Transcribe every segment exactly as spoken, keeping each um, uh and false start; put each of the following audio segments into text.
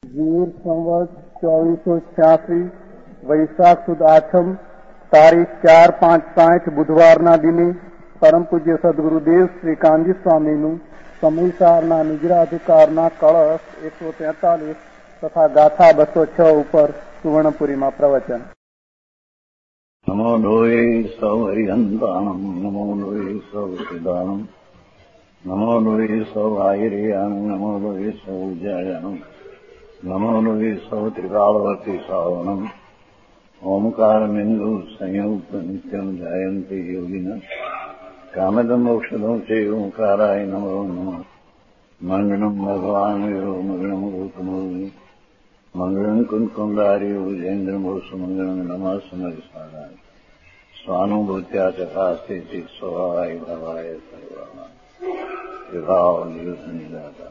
વીર સંવત ચોવીસો છ્યાસી વૈશાખ સુદ આઠમ તારીખ ચાર પાંચ સાઠ બુધવારના દિને પરમ પૂજ્ય સદગુરુદેવ શ્રી કાનજી સ્વામીનું સમયસારના નિજરાધિકારના કળશ એકસો તેતાલીસ તથા ગાથા બસો છ ઉપર સુવર્ણપુરીમાં પ્રવચન. નમો લોહે સૌ હરિહંતાણમ નમો લોહે સૌ સિદાનમ નમો લોહે સૌ આયર્યાણમ નમો લોહે સૌ જયાણમ નમો લોહે સૌ ત્રિકાળવતી સાવણમ ઓમકારમિંદુ સંયુક્ત નિત્યમ જાયંતિ યોગિન કામદમ મોક્ષદો છે ઓંકારાય નમો નમઃ. મંગળમ ભગવાન વીરો મંગળમ ગૌતમોર્મિ મંગળમ કુંકુંડાર્યો જૈન્દ્રમો સુમંગળમ નમઃ સમરિસારાય સ્વાનુભૂત્યા ચકાસ્તે ચિત સ્વભાવાય ભવાય સર્વા વિભાવ નિયુત નિરાકાર.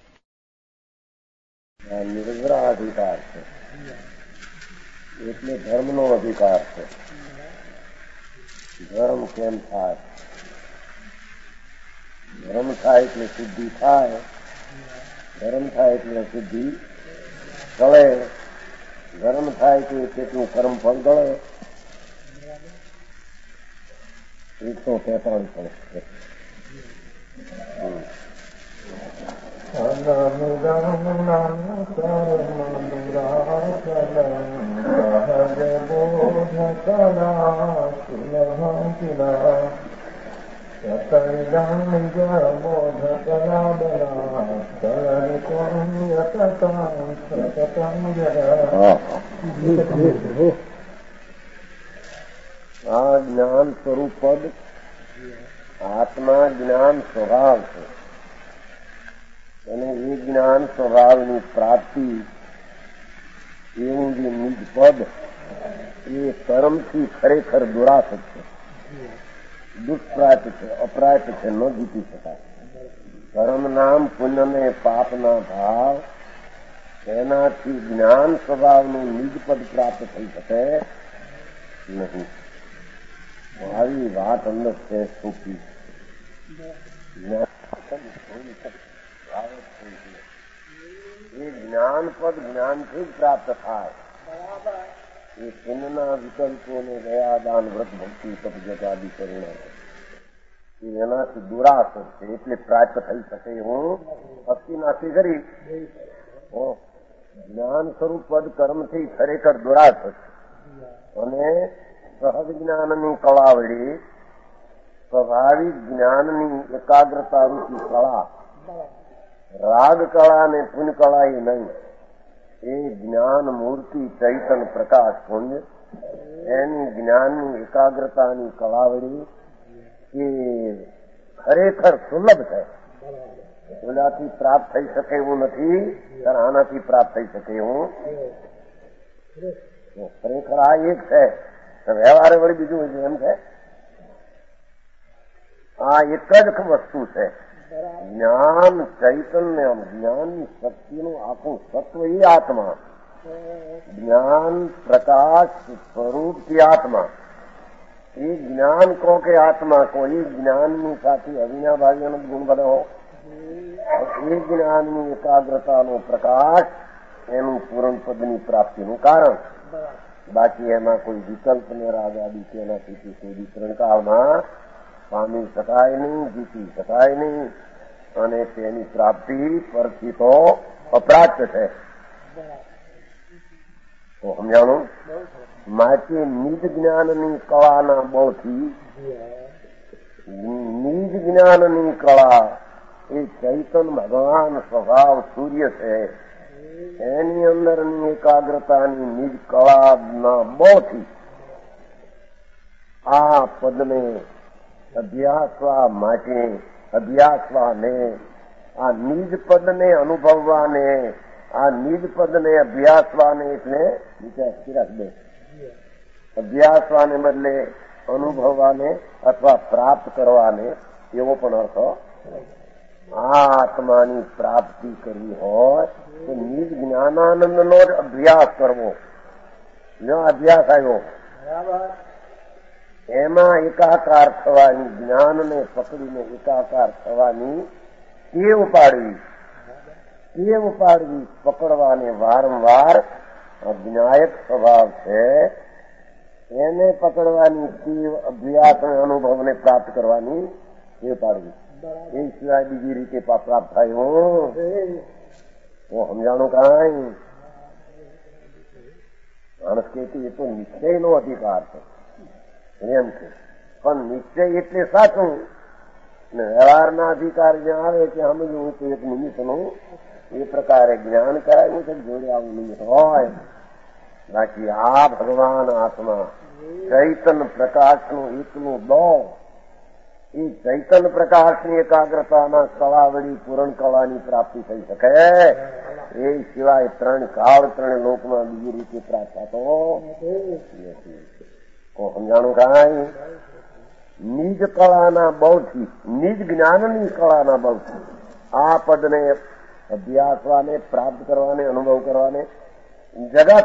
નિર્ગ્રહ અધિકાર છે એટલે ધર્મનો અધિકાર છે. ધર્મ કેમ થાય? ધર્મ થાય એટલે શુદ્ધિ થાય, ધર્મ થાય એટલે શુદ્ધિ ગળે, ધર્મ થાય કે કેટલું કર્મ ફળ ગળે. એકસો તેતાલીસ વર્ષ આ જ્ઞાન સ્વરૂપ પદ આત્મા જ્ઞાન સ્વભાવ છે અને એ જ્ઞાન સ્વભાવની પ્રાપ્તિ એવું જે નિજ પદ એ કર્મથી ખરેખર દુરાસત છે, દુષ્પ્રાપ્ત છે, અપ્રાપ્ત છે, ન જીતી શકાય. કર્મ નામ પુણ્ય ને પાપના ભાવ એનાથી જ્ઞાન સ્વભાવનું નિજ પદ પ્રાપ્ત થઈ શકે નહીં. આવી વાત અંદર છે સૂકી. એ જ્ઞાન પદ જ્ઞાનથી જ પ્રાપ્ત થાય. એ પુણ્યના વિકલ્પોને દયા દાન વ્રત ભક્તિ તપ જગાદી કરુણા એ એનાથી દુરાસત છે એટલે પ્રાપ્ત થઈ શકે. હું ભક્તિ નાથી કરી જ્ઞાન સ્વરૂપ પદ કર્મથી ખરેખર દુરાસત છે અને સહજ જ્ઞાનની કળા વળી સ્વાભાવિક જ્ઞાનની એકાગ્રતા રૂપી કળા, રાગ કળા ને પુણ્ય કળા એ નહીં. એ જ્ઞાન મૂર્તિ ચૈતન પ્રકાશ પુંજ એની જ્ઞાનની એકાગ્રતાની કળા વળી એ ખરેખર સુલભ છે. ઓલાથી પ્રાપ્ત થઈ શકે એવું નથી, ત્યારે આનાથી પ્રાપ્ત થઈ શકે એવું ખરેખર આ એક છે. વ્યવહારે વળી બીજું એમ છે. આ એક જ વસ્તુ છે. જ્ઞાન ચૈતન્ય જ્ઞાનની શક્તિનું આખું સત્વ એ આત્મા, જ્ઞાન પ્રકાશ સ્વરૂપથી આત્મા. એ જ્ઞાન કહો કે આત્મા કહો, એ જ્ઞાનની સાથે અવિનાભાવી ગુણ બધો એ જ્ઞાનની એકાગ્રતાનો પ્રકાશ એનું પૂરણ પદની પ્રાપ્તિનું કારણ. બાકી એમાં કોઈ વિકલ્પ ને રાગ આદિ કે એનાથી કોઈ વિતરણકાળમાં પામી શકાય નહીં, જીતી શકાય નહીં અને તેની પ્રાપ્તિ પરથી તો અપ્રાપ્ત છે. તો સમજાણું? માટે નિજ જ્ઞાનની કળાના બળથી નિજ જ્ઞાનની કળા એ ચૈતન ભગવાન સ્વભાવ સૂર્ય છે એની અંદરની એકાગ્રતાની નિજ કળાના બળથી આ પદને અભ્યાસવા માટે અભ્યાસવાને આ નિજ પદને અનુભવવાને આ નિજ પદને અભ્યાસવાને એટલે વિચાર દે અભ્યાસવાને બદલે અનુભવવાને અથવા પ્રાપ્ત કરવાને એવો પણ અર્થ. આ આત્માની પ્રાપ્તિ કરવી હોય તો નિજ જ્ઞાનાનંદનો જ અભ્યાસ કરવો. જો અભ્યાસ આવ્યો એમાં એકાકાર થવાની, જ્ઞાનને પકડીને એકાકાર થવાની ટેવ પાડવી. ટેવ પાડવી, પકડવાને વારંવાર અજ્ઞાયક સ્વભાવ છે એને પકડવાની ટેવ, અભ્યાસ અને અનુભવને પ્રાપ્ત કરવાની ટેવ પાડવી. એ સિવાય બીજી રીતે પ્રાપ્ત થાય હું હું સમજાણું કાંઈ માણસ કે એ તો નિશ્ચયનો અધિકાર છે એમ છે, પણ નિશ્ચય એટલે સાચું ને વ્યવહારના અધિકાર જ્યાં આવે ત્યાં સમજવું તો એક નિમિત્તનું એ પ્રકારે જ્ઞાન કરાવ્યું છે, જોડે આવું નિમિત્ત હોય. બાકી આ ભગવાન આત્મા ચૈતન પ્રકાશનું એકલું દો, એ ચૈતન પ્રકાશની એકાગ્રતાના કળા વળી પૂરણ કળાની પ્રાપ્તિ થઈ શકે એ સિવાય ત્રણ કાળ ત્રણ લોકમાં બીજી રીતે પ્રાપ્ત થતો નથી. સમજાણું કાંઈ નિજ કળાના બળથી, નિજ જ્ઞાનની કળાના બળથી આ પદને અભ્યાસવાને, પ્રાપ્ત કરવાને, અનુભવ કરવાને જગત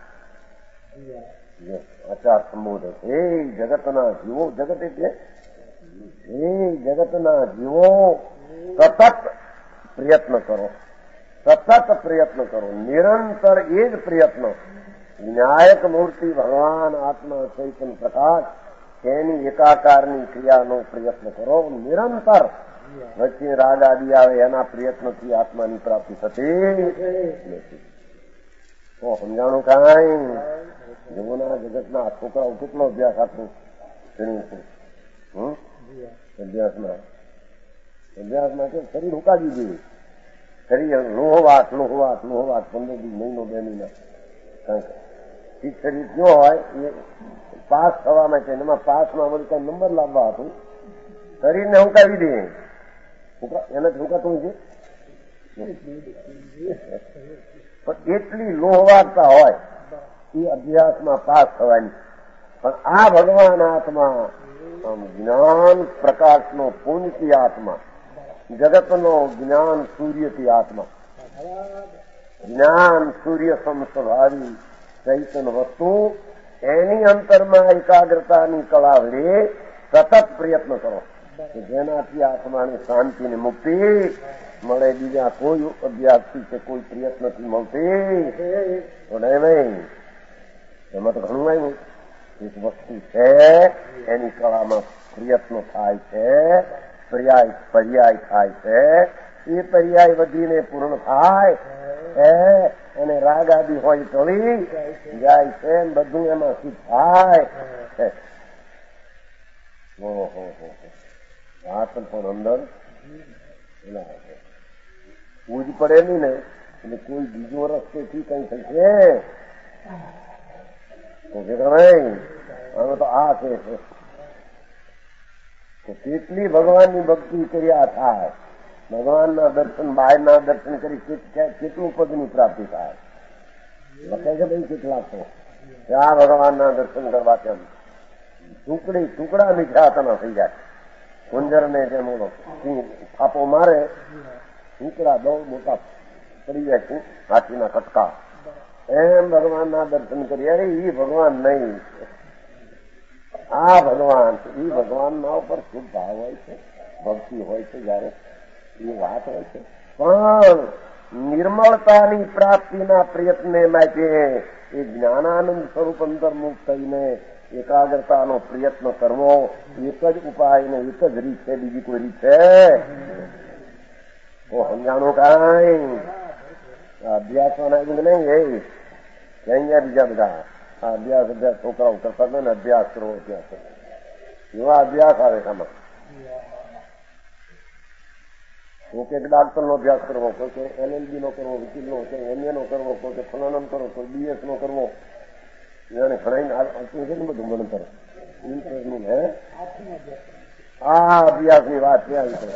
આચાર સંબોધે છે. એ જગતના જીવો, જગત એટલે એ જગતના જીવો સતત પ્રયત્ન કરો, સતત પ્રયત્ન કરો, નિરંતર એ જ પ્રયત્ન. વિનાયક મૂર્તિ ભગવાન આત્મા ચૈતન્ય પ્રકાશ તેની એકાકારની ક્રિયાનો પ્રયત્ન કરો નિરંતર. વચ્ચે રાગ આદિ આવે એના પ્રયત્નથી આત્માની પ્રાપ્તિ થતી નથી. તો સમજાણું કાંઈ જગોના જગતના છોકરાઓ કેટલો અભ્યાસ આપણું કર્યું છે. હમ અભ્યાસમાં અભ્યાસમાં કે શરીર ઉકાળી જોઈએ, શરીર લોહવાટ લોહવાટ લોહવાટ પંદર દી મહિનો બે મહિના ઠીક શરીર જો હોય એ પાસ થવા માટે એમાં પાસમાં બધું કઈ નંબર લાવવા હતું શરીરને ઉકાળી દે એનાથી ઉકાતું છે. પણ એટલી લોહવાટતા હોય એ અભ્યાસમાં પાસ થવાની. પણ આ ભગવાન આત્મા જ્ઞાન પ્રકાશનો પુંજથી આત્મા, જગતનો જ્ઞાન સૂર્યથી આત્મા, જ્ઞાન સૂર્ય સમસ્વભાવી ચૈતન વસ્તુ એની અંતરમાં એકાગ્રતાની કળા વડે સતત પ્રયત્ન કરો કે જેનાથી આત્માને શાંતિ ને મુક્તિ મળે. બીજા કોઈ અભ્યાસથી કે કોઈ પ્રયત્નથી મળતી તો નહીં. એમાં તો ઘણું આવ્યું. એક વસ્તુ છે એની કળામાં પ્રયત્નો થાય છે, પર્યાય પર્યાય થાય છે, એ પર્યાય વધીને પૂર્ણ થાય અને રાગ આદિ હોય ટળી જાય છે, બધું એમાં સિદ્ધ થાય. ઓહો આત્મ પણ અંદર પૂજ પડે નહીં ને એટલે કોઈ બીજો રસ્તેથી કઈ થશે તો કે નહીં હવે તો આ છે કેટલી ભગવાનની ભક્તિ કર્યા થાય, ભગવાનના દર્શન બહારના દર્શન કરી કેટલું પદની પ્રાપ્તિ થાય. લખે છે ભાઈ કેટલાક તો આ ભગવાનના દર્શન કરવા તેમ ટુકડી ટુકડા નિખ્યાતના થઈ જાય. કુંજર ને જેમ થાપો મારે ટુકડા બહુ મોટા પડી જાય છે હાથીના કટકા. એમ ભગવાનના દર્શન કરીએ અરે એ ભગવાન નહીં, આ ભગવાન એ ભગવાનના ઉપર શુભ ભાવ હોય છે, ભક્તિ હોય છે જયારે એ વાત હોય છે. પણ નિર્મળતાની પ્રાપ્તિના પ્રયત્ને માટે એ જ્ઞાનાનંદ સ્વરૂપ અંતર્મુખ થઈને એકાગ્રતાનો પ્રયત્ન કરવો એક જ ઉપાય ને એક જ રીત છે, બીજી કોઈ રીત છે તો સમજાણું કાંઈ અભ્યાસવાના એવું નહીં. એ અહીંયા બીજા બધા આ અભ્યાસ અભ્યાસ છોકરાઓ કરતા હતા ને અભ્યાસ કરવો અભ્યાસ કરવો એવા અભ્યાસ આવે આમાં. કોઈ કે ડાક્ટર નો અભ્યાસ કરવો, કોઈ કે એલએલબી નો કરવો, વકીલ નો, કોઈ એમએ નો કરવો, કોઈ કે ફલાણમ કરો, કોઈ બીએસ નો કરવો. એને ઘણા છે ને બધું ગણતર ઇન્ટરેસ્ટ નું હે આ અભ્યાસ ની વાત ક્યાં છે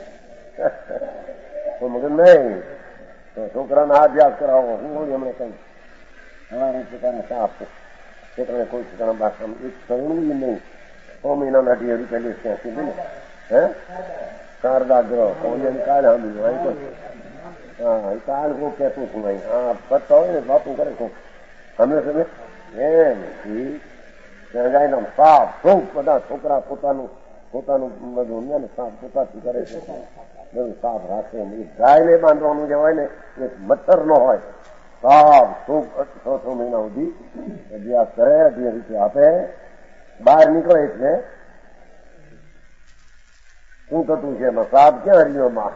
તો મગજ નહીં. તો છોકરાને આ અભ્યાસ કરાવો હું એમણે કઈ સવારે પોતાને સાફ છોકરાને કોઈ છોકરાના બાથરૂમ એક કરવું નહીં. છ મહિનાના અઢી રૂપિયા લેશ ત્યાં સુધી ને હે શારદા ગ્રહ કોઈ કાલ સાંભળ્યું હા કાલ કોઈ કહેતું છું ભાઈ હા કરતા હોય ને બાપુ કરે કોક અમે તમે એમ જાય સાફ સૌ બધા છોકરા પોતાનું પોતાનું બધું સાફ પોતાથી કરે છે. બધું સાફ રાખે. ગાયને બાંધવાનું જે હોય ને એ મચ્છર નો હોય, સાફ ખૂબ છ છ મહિના સુધી અભ્યાસ કરે, અભ્યાસ રીતે આપે. બહાર નીકળે એટલે શું થતું છે એમાં? સાપ ક્યાં હરિયોમાં?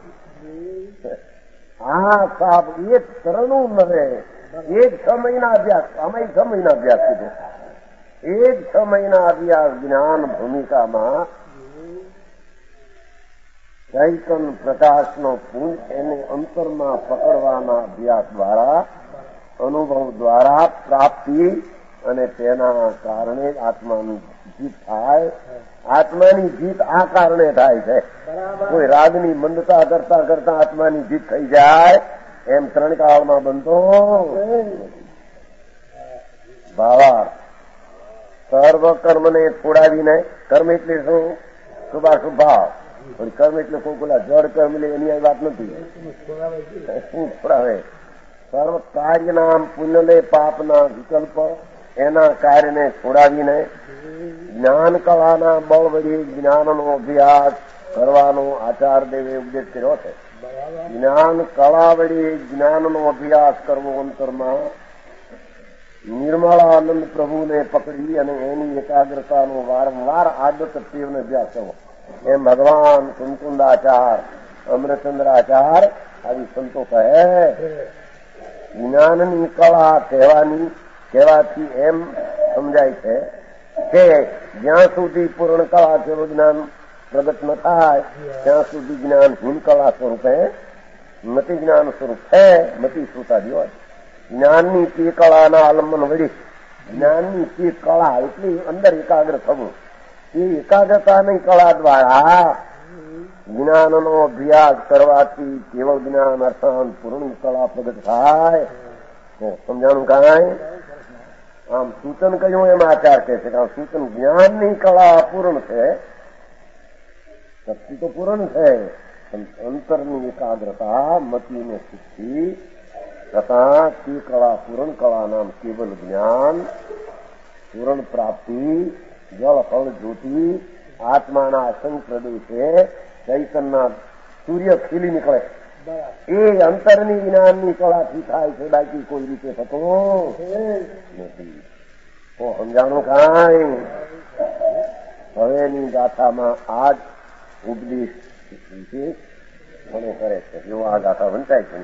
હા, સાપ એક શરણું નરે. એક છ મહિના અભ્યાસ, અમે છ મહિના અભ્યાસ કીધો. એક છ મહિના અભ્યાસ જ્ઞાન ભૂમિકામાં ચૈતન પ્રકાશનો પુંજ એને અંતરમાં પકડવાના અભ્યાસ દ્વારા, અનુભવ દ્વારા પ્રાપ્તિ, અને તેના કારણે આત્માની જીત થાય. આત્માની જીત આ કારણે થાય છે. કોઈ રાગની મંદતા કરતા કરતા આત્માની જીત થઈ જાય એમ ત્રણ કાળમાં બનતો ભાવાર્થ. સર્વ કર્મને છોડાવીને, કર્મ એટલે શું? શુભાશુભ ભાવ. પણ કર્મ એટલે કોઈ પેલા જડ કર્મ લે એની વાત નથી. શું છોડાવે? સર્વ કાર્યના પુણ્યને પાપના વિકલ્પ એના કાર્યને છોડાવીને જ્ઞાન કળાના બળ વડે જ્ઞાનનો અભ્યાસ કરવાનો આચાર દેવે ઉપદેશ કર્યો છે. જ્ઞાન કળા વડે જ્ઞાનનો અભ્યાસ કરવો, અંતરમાં નિર્મળાનંદ પ્રભુને પકડી અને એની એકાગ્રતાનો વારંવાર આદત ટેવનો અભ્યાસ કરવો. એમ ભગવાન કુંકુંદાચાર, અમરચંદ્રાચાર આવી સંતો કહે. જ્ઞાનની કળા કહેવાની કહેવાથી એમ સમજાય છે કે જ્યાં સુધી પૂર્ણ કળા કેવું જ્ઞાન પ્રગટ ન થાય ત્યાં સુધી જ્ઞાન હીન કળા સ્વરૂપે મતિ જ્ઞાન સ્વરૂપ છે. મતિ શ્રુતાદી હોય. જ્ઞાનની તે કળાના આલંબન વળી જ્ઞાનની તે કળા એટલી અંદર એકાગ્ર થવું. એ એકાગ્રતાની કળા દ્વારા જ્ઞાનનો અભ્યાસ કરવાથી કેવળ જ્ઞાન અર્થાન પૂર્ણ કળા પ્રગટ થાય. સમજાણું કાંઈ? આમ સૂચન કહ્યું એમ આચાર કહે છે કે આમ સૂચન જ્ઞાનની કળા પૂર્ણ છે, શક્તિ તો પૂર્ણ છે, પણ અંતરની એકાગ્રતા મતિને સિદ્ધિ તથા તે કળા પૂર્ણ કળા નામ કેવલ જ્ઞાન, પૂર્ણ પ્રાપ્તિ, જળ ફળ જ્યોતિ, આત્માના અસંગ પ્રદેશે ચૈતનના સૂર્ય ખીલી નીકળે. એ અંતરની જ્ઞાનની કળાથી થાય છે, બાકી કોઈ રીતે થતો નથી. તો સમજાણું કાંઈ? હવેની ગાથામાં આ જ ઉપદેશ વિશેષ મને કરે છે. જો આ ગાથા વંચાય છે.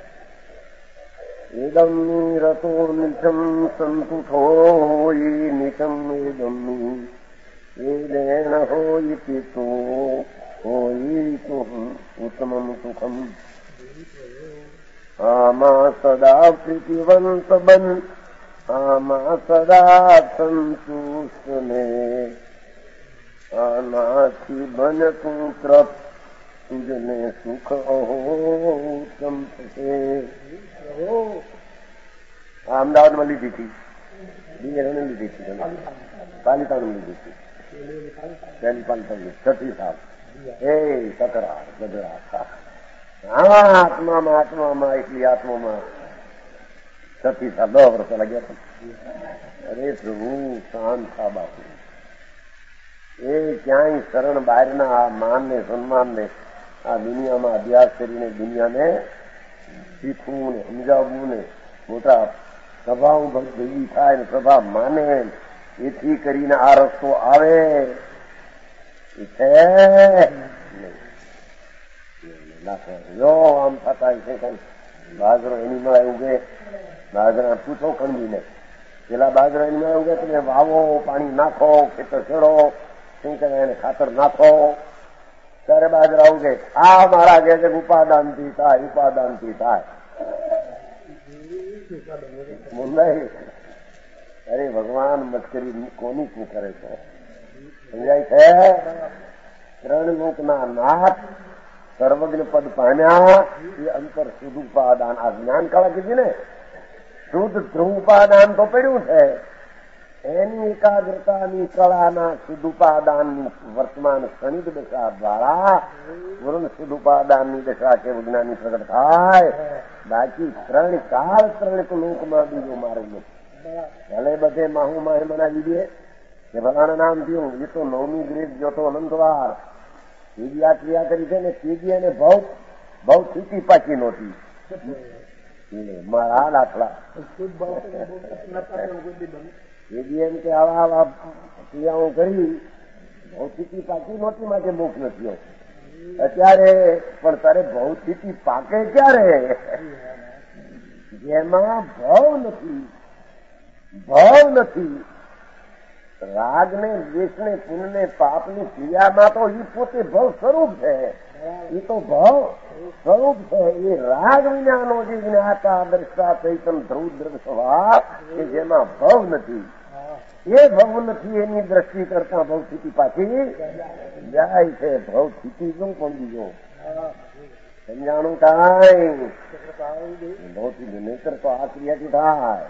એદમ રતો નિચમ સંતુષો હોય નિચમ એદમ એદેણ હોય પિતો હોય તો ઉત્તમમ સુખમ આમાં સદા પ્રીતિવંત બન આમાં સદા સંતુષ્ટ ને આનાથી બન તું તૃપ્ત તુજને સુખ અહોતમ થશે. અમદાવાદમાં લીધી હતી, બિહારને લીધી હતી, પાલિતાણા લીધી હતી, પહેલી પાલિતાણા છઠ્ઠી સાલ. એ તકરાર ગજરાર હા આત્મામાં આત્મામાં એટલી આત્મામાં છઠ્ઠી સાલ દસ વર્ષ લાગ્યા હતા. અરે પ્રભુ શાંત થા બાપુ. એ ક્યાંય શરણ બહારના આ માન ને સન્માન ને આ દુનિયામાં અભ્યાસ કરીને દુનિયાને શીખવું ને સમજાવવું ને મોટા સભાઓ ભેગી થાય ને સભા માને એથી કરીને આ રસ્તો આવે છે. જો આમ થતા છે કઈ બાજરો એની માં ઉગે, બાજરા પૂછો ખંડીને પેલા બાજરા એની માં ઉગે, તમે વાવો, પાણી નાખો, ખેતર છેડો, શું કહેવાય એને ખાતર નાખો, ત્યારે બાજરા ઉગે. આ મારા જે છે ઉપાદાનથી થાય, ઉપાદાનથી થાય. મુંબઈ અરે ભગવાન મસ્કરી કોની શું કરે છે સમજાય છે? ત્રણ લોકના નાથ સર્વજ્ઞ પદ પામ્યા એ અંતર શુદ્ધ ઉપાદાન. આ જ્ઞાન કળા કીધી ને, શુદ્ધ ધ્રુવ ઉપાદાન તો પડ્યું છે. એની એકાગ્રતાની કળાના શુદ્ધ ઉપાદાનની વર્તમાન ક્ષણિક દશા દ્વારા પૂર્ણ શુદ્ધ ઉપાદાનની દશા કે વિજ્ઞાનની પ્રગટ થાય. બાકી ત્રણ કાળ ત્રણ લોકમાં બીજો મારેલો ભલે બધે માહુ માહે બનાવી દે કે ભલાના નામ થયું. એ તો નવમી ગ્રેડ જોતો અનંતવાર તેજી આ ક્રિયા કરી છે ને તેજી એને બહુ બહુ સ્થિતિ પાકી નહોતી. મારા દાખલા તેજી એમ કે આવા આવા ક્રિયાઓ કરી બહુ સ્થિતિ પાકી નહોતી માટે મોક્ષ નથી. અત્યારે પણ તારે બહુ સ્થિતિ પાકે ક્યારે? જેમાં ભાવ નથી, ભાવ નથી. રાગને દ્વેષને પુણ્યને પાપની ક્રિયામાં તો એ પોતે ભાવ સ્વરૂપ છે. એ તો ભાવ સ્વરૂપ છે. એ રાગ વિનાનો જે જ્ઞાતા દ્રષ્ટા ચૈતન ધ્રુવ દ્રઢ સ્વભાવ કે જેમાં ભાવ નથી, એ ભાવ નથી એની દ્રષ્ટિ કરતા ભાવ સ્થિતિ પાછી જાય છે. ભાવ સ્થિતિ શું પણ બીજો સમજાણું કાંઈ બહુ નહીતર તો આ ક્રિયાથી થાય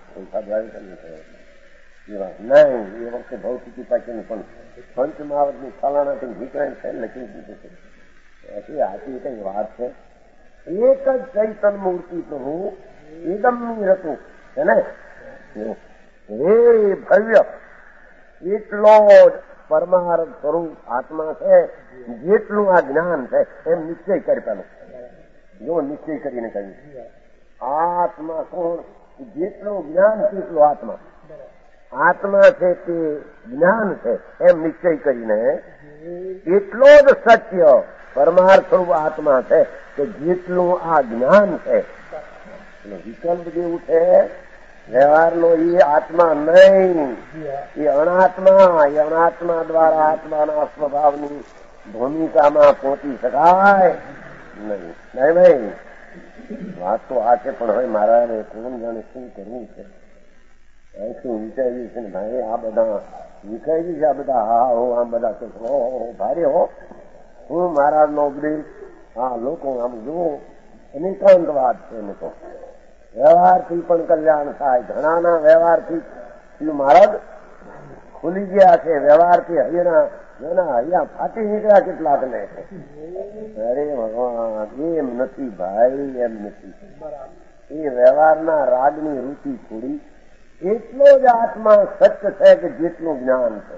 નહીં. એ વખતે ભાવ સ્થિતિ પાછી પણ પંચમહાવતની ફલાણાથી નીકળે છે લખી દીધું છે. આથી કઈ વાત છે. એક જ ચૈતન મૂર્તિ પ્રભુ એકદમની હતું છે ને. હે ભવ્ય એટલો જ પરમાર્થ સ્વરૂપ આત્મા છે. જેટલું આ જ્ઞાન છે એમ નિશ્ચય કરી પેલો જો નિશ્ચય કરીને કહ્યું આત્મા કોણ? જેટલું જ્ઞાન તેટલું આત્મા. આત્મા છે તે જ્ઞાન છે એમ નિશ્ચય કરીને એટલો જ સત્ય પરમાર્થ સ્વરૂપ આત્મા છે કે જેટલું આ જ્ઞાન છે. વિકલ્પ જેવું છે વ્યવહારનો એ આત્મા નહીં, એ અનાત્મા. એ અનાત્મા દ્વારા આત્માના સ્વભાવની ભૂમિકામાં પહોંચી શકાય નહીં. નહીં ભાઈ, વાત તો આ છે. પણ હવે મારા કોણ જાણે શું કરવું છે? શું વિચાર્યું છે ને ભાઈ? આ બધા વિચાર્યું છે આ બધા હા હો આમ બધા તો ભારે હો. હું મહારાજ નો ઉપદેશ હા લોકો આમ જુઓ અનેકાંત વાત છે. એને તો વ્યવહારથી પણ કલ્યાણ થાય. ઘણાના વ્યવહારથી મહારાજ ખુલી ગયા છે. વ્યવહારથી હૈયાના એના હૈયા ફાટી નીકળ્યા કેટલાક ને. અરે ભગવાન એમ નથી ભાઈ, એમ નથી. એ વ્યવહારના રાગની રૂચિ છોડી એટલો જ આત્મા સત્ય છે કે જેટલું જ્ઞાન છે.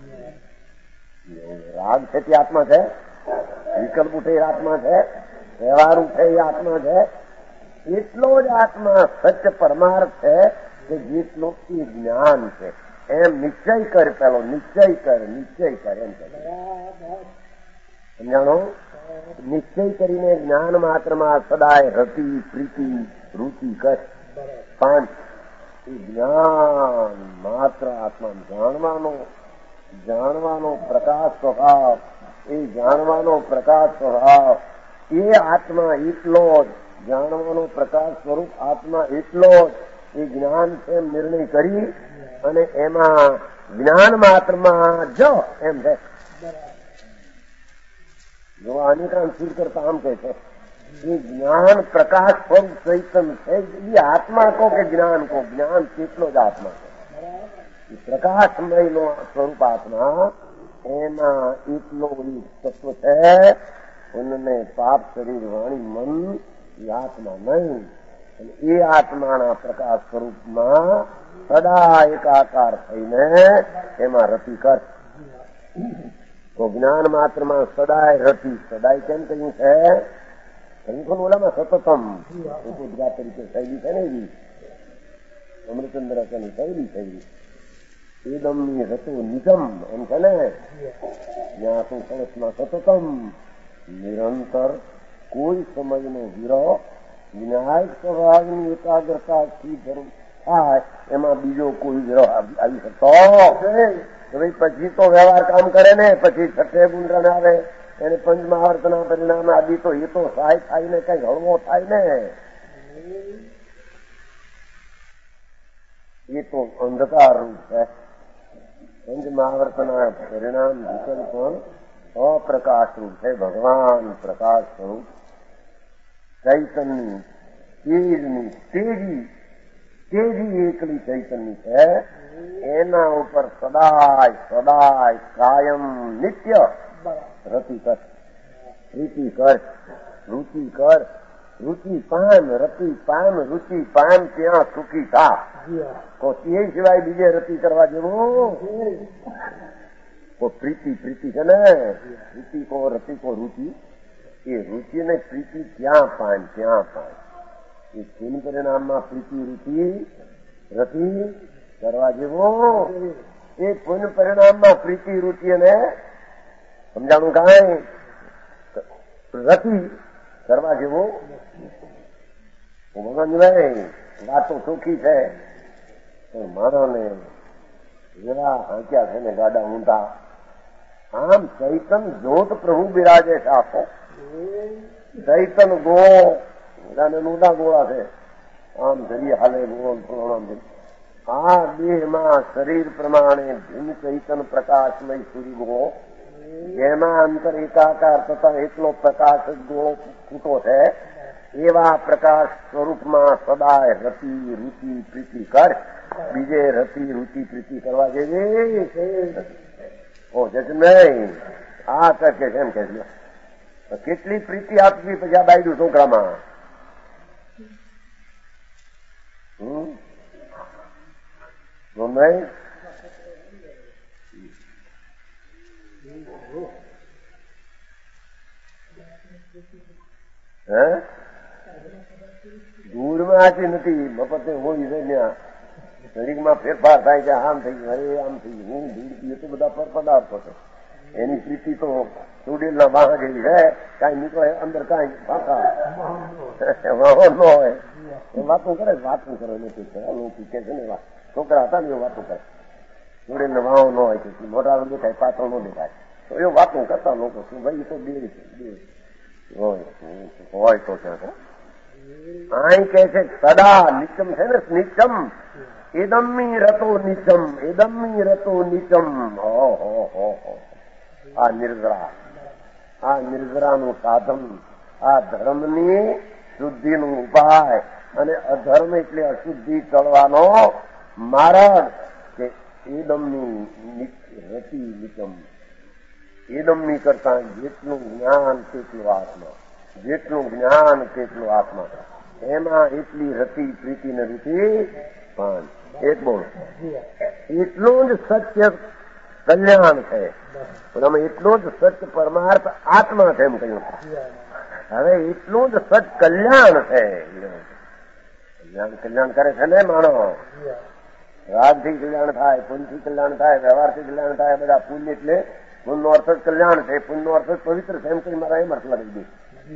રાગ છે તે આત્મા છે, વિકલ્પ ઉઠે એ આત્મા છે, વ્યવહાર ઉઠે એ આત્મા છે. એટલો જ આત્મા સત્ય પરમાર્થ છે કે જેટલું એ જ્ઞાન છે. એમ નિશ્ચય કર પેલો નિશ્ચય કર નિશ્ચય કર એમ સમજાણો. નિશ્ચય કરીને જ્ઞાન માત્રમાં સદાય રતિ પ્રીતિ રૂચિ કર. પાંચ જ્ઞાન માત્ર આત્મા જાણવાનો જાણવાનો પ્રકાશ સ્વભાવ. એ જાણવાનો પ્રકાશ સ્વભાવ એ આત્મા એટલો જ જાણવાનો પ્રકાશ સ્વરૂપ આત્મા એટલો જ એ જ્ઞાન છે એમ નિર્ણય કરી અને એમાં જ્ઞાન માત્રમાં જો એમ છે. જો અનિકાંત સિદ્ધ કરતા આમ કહે છે એ જ્ઞાન પ્રકાશ સ્વરૂપ ચૈતન છે. એ આત્મા કહો કે જ્ઞાન કહો, જ્ઞાન કેટલો જ આત્મા છે. પ્રકાશમય નો સ્વરૂપ આત્મા એમાં એટલો તત્વ છે. ઉનને પાપ શરીર વાણી મન એ આત્મા નહીં. એ આત્માના પ્રકાશ સ્વરૂપમાં સદા એકાકાર થઈને એમાં રતિ કર. તો જ્ઞાન માત્રમાં સદાય રતિ. સદાય કેમ કહ્યું છે? કહ્યું ઓલામાં સતતમ ઉદ્ગાર તરીકે શૈલી છે ને એવી અમૃતચંદ્ર ની શૈલી શૈલી એકદમની રતો નિગમ એમ છે ને. ત્યાં તું સરસમાં સતતમ નિરંતર કોઈ સમયનો વિરહ વિનાયક સ્વભાવની એકાગ્રતાથી જરૂર થાય એમાં બીજો કોઈ વિરહ આવી શકતો ભાઈ. પછી તો વ્યવહાર કામ કરે ને પછી છઠ્ઠે ગુંડન આવે એને પંચમહાવર્તના પરિણામે આદિ તો એ તો સહાય થાય ને કઈ હળવો થાય ને. એ તો અંધકાર રૂપ છે. પંચમહાવર્તના પરિણામ વિકલ્પ પણ અપ્રકાશ રૂપ છે. ભગવાન પ્રકાશ સ્વરૂપ ચૈતનની તેજની તેજી તેજી એકલી ચૈતન્ય છે. એના ઉપર સદાય સદાય કાયમ નિત્ય રતિ કર રૂચિ કર રૂચિ કર રૂચિ પાન રતિ પાન રૂચિ પાન ત્યાં સુખી થા. તો તે સિવાય બીજે રતિ કરવા જેવું પ્રીતિ પ્રીતિ છે ને, પ્રીતિ કો રતિ કો રુચિ, એ રુચિ ને પ્રીતિ ક્યાં પાય ક્યાં પાય. એ પુન પરિણામમાં પ્રીતિ રુચિ રતિ કરવા જેવો, એ પુન પરિણામમાં પ્રીતિ રુચિ અને સમજાણું કાંઈ રતિ કરવા જેવો. ભગવાન ભાઈ વાતો ચોખ્ખી છે, પણ માણસને જરા હાંક્યા છે ને ગાડા ઊંધા. આમ ચૈતન જોત પ્રભુ બિરાજે છે. આપો ચૈતન ગો ઊંધા ગોળા છે, આમ ધરી હાલે ગોળ. આ દેહમાં શરીર પ્રમાણે ભીમ ચૈતન પ્રકાશમય સૂર્ય, જેમાં અંતર એકાકાર થતા એટલો પ્રકાશ ગોળો છૂટો છે, એવા પ્રકાશ સ્વરૂપમાં સદાય રતિ રુચિ પ્રીતિ કર. બીજે રતિ રુચિ પ્રીતિ કરવા જેવી ઓ જજનભાઈ આ કે છે એમ કે કેટલી પ્રીતિ આપવી પછી આ બાયડું છોકરામાં. હમ નહીં હે દૂરમાં આથી નથી મફતે હોય છે ત્યાં શરીરમાં ફેરફાર થાય છે. આમ થઈ ગયું, અરે આમ થઈ ગયું, હું દૂર પીએ તો બધા પર પદાર્થો છે. એની પ્રીતિ તો સુડીલના વાહ જેવી છે, કાંઈ નીકળે અંદર કાંઈ પાકા વાહો ન હોય. એ વાતું કરે વાતું કરે નથી લોકો કે છે ને છોકરા હતા ને એ વાતું કરે. સુડીલને વાહો ન હોય કે મોટા દેખાય પાછળ ન દેખાય તો એ વાતું કરતા લોકો. શું ભાઈ તો બે હોય હોય તો ક્યાં અહીં કે છે સદા નિચમ છે ને નિચમ એદમ્મી રતો નિચમ એદમ્મી રતો નિચમ. ઓહો આ નિર્જરા, આ નિર્જરાનું સાધન, આ ધર્મની શુદ્ધિનું ઉપાય અને અધર્મ એટલે અશુદ્ધિ ચડવાનો માર્ગ કે એદમની રતિ નિચમ. એદમની કરતા જેટલું જ્ઞાન તેટલું આત્મા, જેટલું જ્ઞાન તેટલું આત્મા, એમાં એટલી રતિ પ્રીતિ ને રૂચિ પાંચ. એક બોલ એટલું જ સત્ય કલ્યાણ છે, પણ અમે એટલું જ સત્ય પરમાર્થ આત્મા છે એમ કહ્યું. હવે એટલું જ સત કલ્યાણ છે. કલ્યાણ કલ્યાણ કરે છે ને માણો. રાગથી કલ્યાણ થાય, પુણ્યથી કલ્યાણ થાય, વ્યવહારથી કલ્યાણ થાય. બધા પુણ્ય એટલે પુણ્યનો અર્થ જ કલ્યાણ છે, પુણ્યનો અર્થ જ પવિત્ર છે એમ કહી મારા એમ અર્થ લગાવી દે.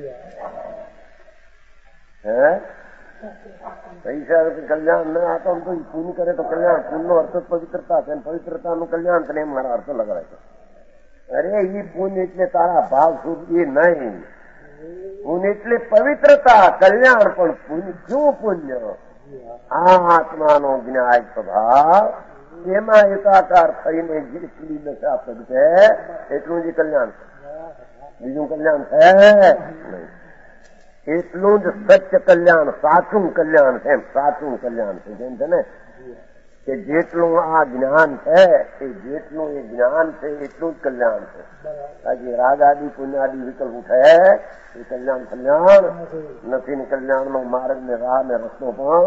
હે પૈસા કલ્યાણ ના આ તો પુણ્ય કરે તો કલ્યાણ, પુણ્યનો અર્થ જ પવિત્રતા છે, પવિત્રતાનું કલ્યાણ છે એમ મારા અર્થ લગાવે છે. અરે એ પુણ્ય એટલે તારા ભાવ શુભ એ નહીં. પુણ્ય એટલે પવિત્રતા, કલ્યાણ. પણ પુણ્ય શું પુણ્ય? આ આત્માનો જ્ઞાય સ્વભાવ, એમાં એકાકાર થઈને જેટલી દશા પ્રગટે એટલું જ કલ્યાણ છે. બીજું કલ્યાણ છે નહીં. એટલું જ સત્ય કલ્યાણ, સાચું કલ્યાણ છે. એમ સાચું કલ્યાણ છે જેમ છે ને કે જેટલું આ જ્ઞાન છે એ જેટલું એ જ્ઞાન છે એટલું જ કલ્યાણ છે. બાકી રાગ આદિ પુણ્યાદિ વિકલ્પ છે એ કલ્યાણ કલ્યાણ નથી ને. કલ્યાણનો માર્ગ ને રાહ ને રસ્તો પણ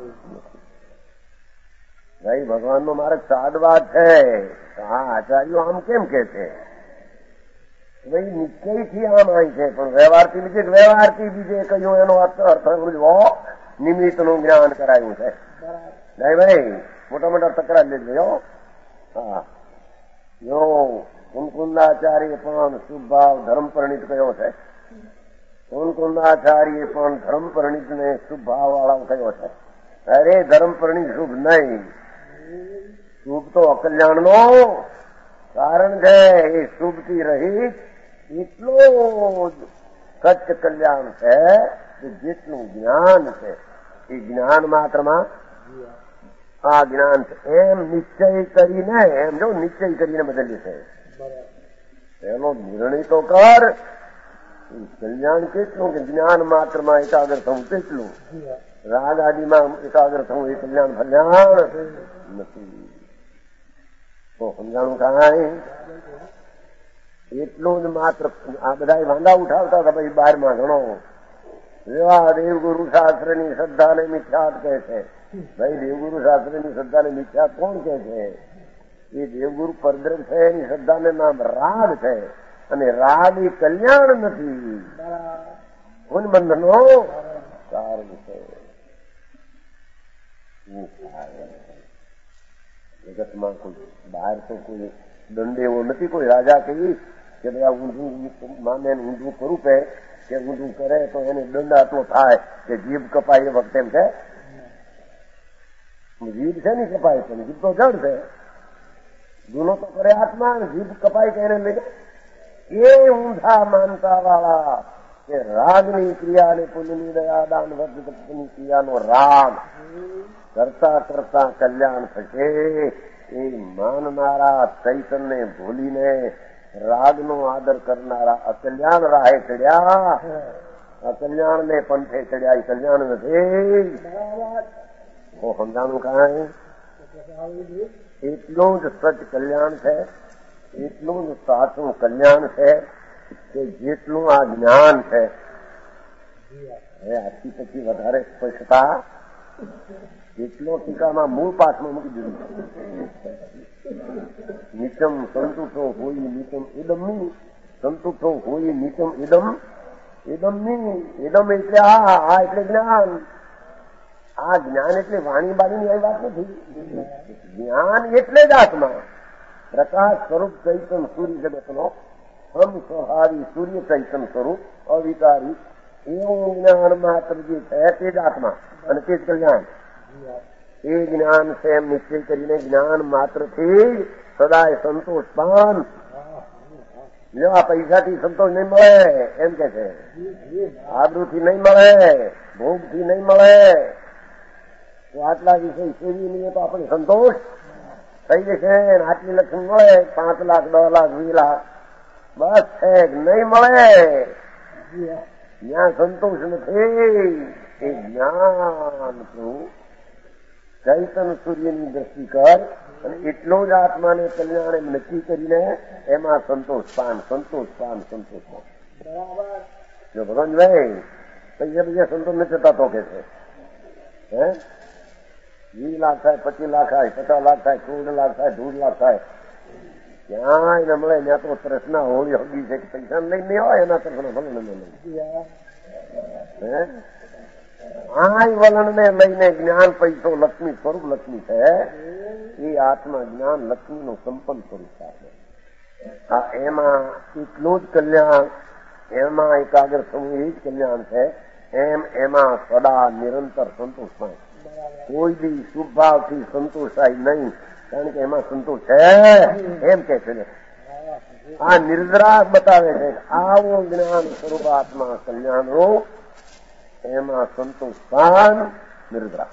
ભાઈ ભગવાનનો માર્ગ સાદવા છે. હા આચાર્યો આમ કેમ કે છે ભાઈ નિશ્ચયથી આમ આવી છે, પણ વ્યવહારથી બીજે વ્યવહારથી બીજે કહ્યું એનો અર્થ અર્થ સમજવો નિમિત્તનું જ્ઞાન કરાયું છે. નહીં ભાઈ મોટા મોટા તકરાર લેજો. હા જો કુંકુંદાચાર્ય પણ શુભ ભાવ ધર્મ પરિણીત કયો છે. કુંકુંદાચાર્ય પણ ધર્મ પરિણીત ને શુભ ભાવ વાળા કયો છે. અરે ધર્મ પરિણીત શુભ નહીં, શુભ તો અકલ્યાણ નો કારણ છે. એ શુભથી રહિત એટલું સત્ય કલ્યાણ છે કે જેટલું જ્ઞાન છે એ જ્ઞાન માત્રમાં આ જ્ઞાન છે એમ નિશ્ચય કરીને, એમ જો નિશ્ચય કરીને બદલી છે. એનો નિર્ણય તો કર. કલ્યાણ કેટલું કે જ્ઞાન માત્રમાં એકાગ્ર થવું કેટલું, રાગ આદિમાં એકાગ્ર થવું એ કલ્યાણ કલ્યાણ નથી. તો સમજાણું કાંઈ એટલું જ માત્ર. આ બધા વાંધા ઉઠાવતા હતા ભાઈ બારમાં ઘણો એવા દેવગુરુ શાસ્ત્રની શ્રદ્ધાને મિથ્યાત કહે છે. ભાઈ દેવગુરુ શાસ્ત્રની શ્રદ્ધાને મિથ્યાત કોણ કહે છે? એ દેવગુરુ પરદ્રમ છે એની શ્રદ્ધાને નામ રાગ છે, અને રાગ એ કલ્યાણ નથી, કોઈ બંધનો કારણ છે. જગતમાં કોઈ બહાર તો કોઈ દંડ એવો નથી, કોઈ રાજા કહી કે ભાઈ આ ઊંધું માને ઊંધું કરું કે કે ઊંધું કરે તો એને દંડ આટલો થાય કે જીભ કપાય એ વખતે એમ છે. જીભ છે ને કપાય છે, જીભ તો જડ છે, ગુનો તો કરે આત્મા, જીભ કપાય કે એને લઈને એ ઊંધા માનતા વાળા કે રાગની ક્રિયા અને પુણ્યની દયા દાન વર્ધની ક્રિયાનો રાગ કરતા કરતા કલ્યાણ થશે એ માનનારા ચૈતન્ય ભૂલીને રાગનો આદર કરનારા અકલ્યાણ રાહે ચડ્યા, અકલ્યાણને પંથે ચડ્યા. એ કલ્યાણ નથી. સમજાણું કાંઈ? એટલું જ સચ કલ્યાણ છે, એટલું જ સાચું કલ્યાણ છે કે જેટલું આ જ્ઞાન છે. હવે આથી પછી વધારે સ્પષ્ટતા એટલો ટીકામાં મૂળ પાઠમાં મૂકી દીધું. નીચમ સંતુષ્ટો હોય નીચમ ઇદમની, સંતુષ્ટો હોય નીચમ ઇદમ ઇદમની. ઇદમ એટલે આ આ એટલે જ્ઞાન. આ જ્ઞાન એટલે વાણી બાણીની આવી વાત નથી. જ્ઞાન એટલે જ આત્મા, પ્રકાશ સ્વરૂપ ચૈતન સૂર્ય જગતનો હમ સ્વભાવી સૂર્ય ચૈતન સ્વરૂપ અવિકારી એવું જ્ઞાન માત્ર જે છે તે જ આત્મા અને તે જ કલ્યાણ. એ જ્ઞાન છે એમ નિશ્ચય કરીને જ્ઞાન માત્રથી સદાય સંતોષ પાન. જો આ પૈસાથી સંતોષ નહીં મળે એમ કે છે, આબરૂથી નહીં મળે, ભોગથી નહીં મળે, તો આટલા વિષય સેવી નહીં તો આપણે સંતોષ થઈ જશે. આટલી લક્ષ્મી મળે પાંચ લાખ દસ લાખ વીસ લાખ બસ છે, નહીં મળે ત્યાં સંતોષ નથી. એ જ્ઞાન તું ચૈતન સૂર્યની દ્રષ્ટિ કર અને એટલો જ આત્માને કલ્યાણ એમ નક્કી કરીને એમાં સંતોષ પાન, સંતોષ પાન, સંતોષ પાન. જો ભગવાન ભાઈ પૈસા બીજા સંતોષ નથી થતા તો કે છે હે વીસ લાખ થાય, પચીસ લાખ થાય, પચાસ લાખ થાય, સોળ લાખ થાય, દોઢ લાખ થાય, ક્યાંય ન મળે. ત્યાં તો તૃષ્ણા હોળી હગી છે કે પૈસા લઈને નહીં હોય એના તરફનો વલણ હે આ વલણ ને લઈને જ્ઞાન પૈસો લક્ષ્મી સ્વરૂપ લક્ષ્મી છે. એ આત્મા જ્ઞાન લક્ષ્મીનું સંપન્ન સ્વરૂપ છે. આ એમાં એટલું જ કલ્યાણ, એમાં એકાગ્ર થવું એ જ કલ્યાણ છે. એમ એમાં સદા નિરંતર સંતોષ થાય. કોઈ બી શુભ ભાવથી સંતોષાય નહીં, કારણ કે એમાં સંતોષ છે એમ કે છે. આ નિર્દ્રાસ બતાવે છે. આવું જ્ઞાન સ્વરૂપ આત્મા કલ્યાણ રૂપ, એમાં સંતોષ પાન નિર્દ્રાસ.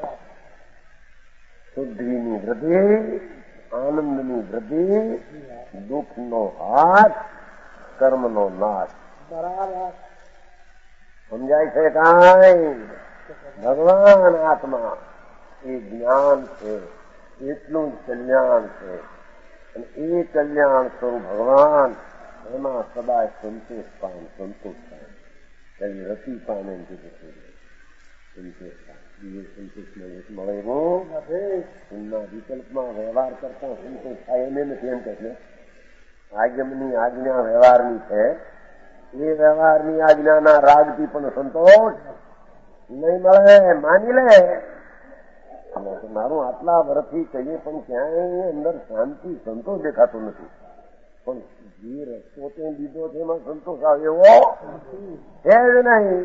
શુદ્ધિની વૃદ્ધિ, આનંદની વૃદ્ધિ, દુઃખનો હાથ, કર્મનો નાશ. સમજાય છે કાંઈ? ભગવાન આત્મા એ જ્ઞાન છે, એટલું જ કલ્યાણ છે. અને એ કલ્યાણ સ્વરૂપ ભગવાન એમાં સદાય સંતોષ પાન, સંતોષ પાન કઈ રતિ પામે સંતોષ પાન. બીજો સંતોષ મળે એવું એમના વિકલ્પમાં વ્યવહાર કરતા સંતોષ થાય એને નથી એમ કે છે. આગમની આજ્ઞા વ્યવહારની છે, એ વ્યવહારની આજ્ઞાના રાગથી પણ સંતોષ નહીં મળે. માની લે મારું આટલા વર્ષથી કહીએ પણ ક્યાંય અંદર શાંતિ સંતોષ દેખાતો નથી. પણ જે રસ્તો તે લીધો છે એમાં સંતોષ આવે એવો છે જ નહીં.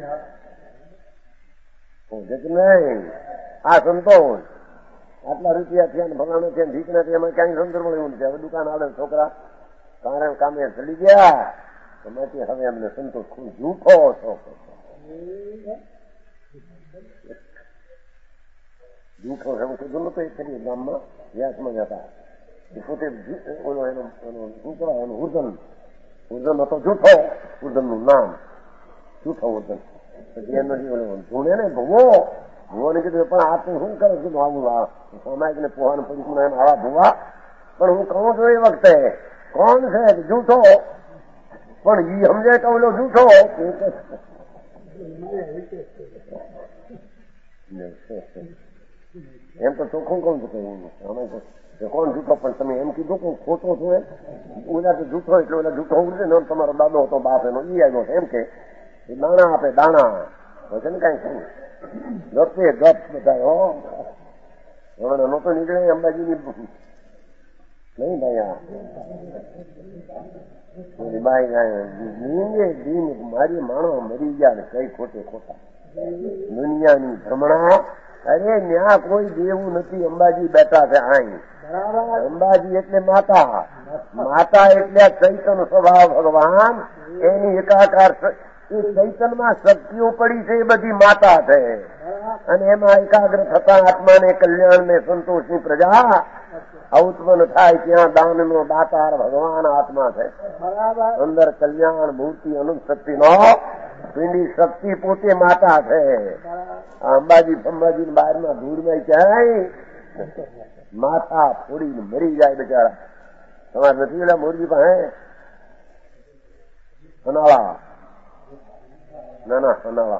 જ નહીં આ સંતોષ. આટલા રૂપિયા થયા ને ભલાણો થયા ભીખ નથી, એમાં ક્યાંય સંતોષ મળે એવું નથી. હવે દુકાન આવે છોકરા કારણે કામે ચડી ગયા, એમાંથી હવે અમને સંતોષ ખૂબ જૂઠો શોખ જૂઠો છે. હું કીધું નતો એ ખરી ગામમાં વ્યાસમાં જતા એ પોતે ઓલો એનો શું કહેવાય એનું ઉર્ધન ઉર્ધન હતો જૂઠો, ઉર્ધન નું નામ જૂઠો ઉર્ધન. પછી એનો જે ધૂણે ને ભૂવો ભૂવાને કીધું પણ આ તું શું કરે કીધું આવું આ સામાયિક ને પોહાને પડી એમ આવા ભૂવા. પણ હું કહું છું એ વખતે કોણ છે જૂઠો, પણ ઈ સમજાય તો ઓલો જૂઠો. એમ તો ચોખ્ખું કોણ છું અમે તો કોણ જૂઠો, પણ તમે એમ કીધું કે ખોટો છું એમ ઓલા તો જૂઠો એટલે ઓલા જૂઠો ઉડે ને તમારો દાદો હતો બાપ એનો ઈ આવ્યો છે એમ કે દાણા આપે દાણા છે ને કઈ શું ગપે ગપ બધા હો હવે નહોતો નીકળે અંબાજીની નહીં ભાઈ બાઈ દીને દીન મારી માણો મરી ગયા કઈ ખોટે ખોટા દુનિયાની ભ્રમણા. અરે ન્યા કોઈ દેવું નથી, અંબાજી બેઠા છે આઈ. અંબાજી એટલે માતા, માતા એટલે ચૈતન સ્વભાવ ભગવાન, એની એકાકાર એ ચૈતનમાં શક્તિઓ પડી છે, એ બધી માતા છે અને એમાં એકાગ્ર થતા આત્માને કલ્યાણ ને સંતોષની પ્રજા ઉત્પન્ન થાય ત્યાં દાનનો દાતાર ભગવાન આત્મા છે. અંદર કલ્યાણ મૂર્તિ અનંત શક્તિ નો પિંડી શક્તિ પોતે માતા છે. અંબાજી અંબાજી બહારમાં ધૂળમાં ક્યાંય માથા ફોડીને મરી જાય બિચારા. તમારે નથી પેલા મોરબી પાસે સનાળા ના ના સનાળા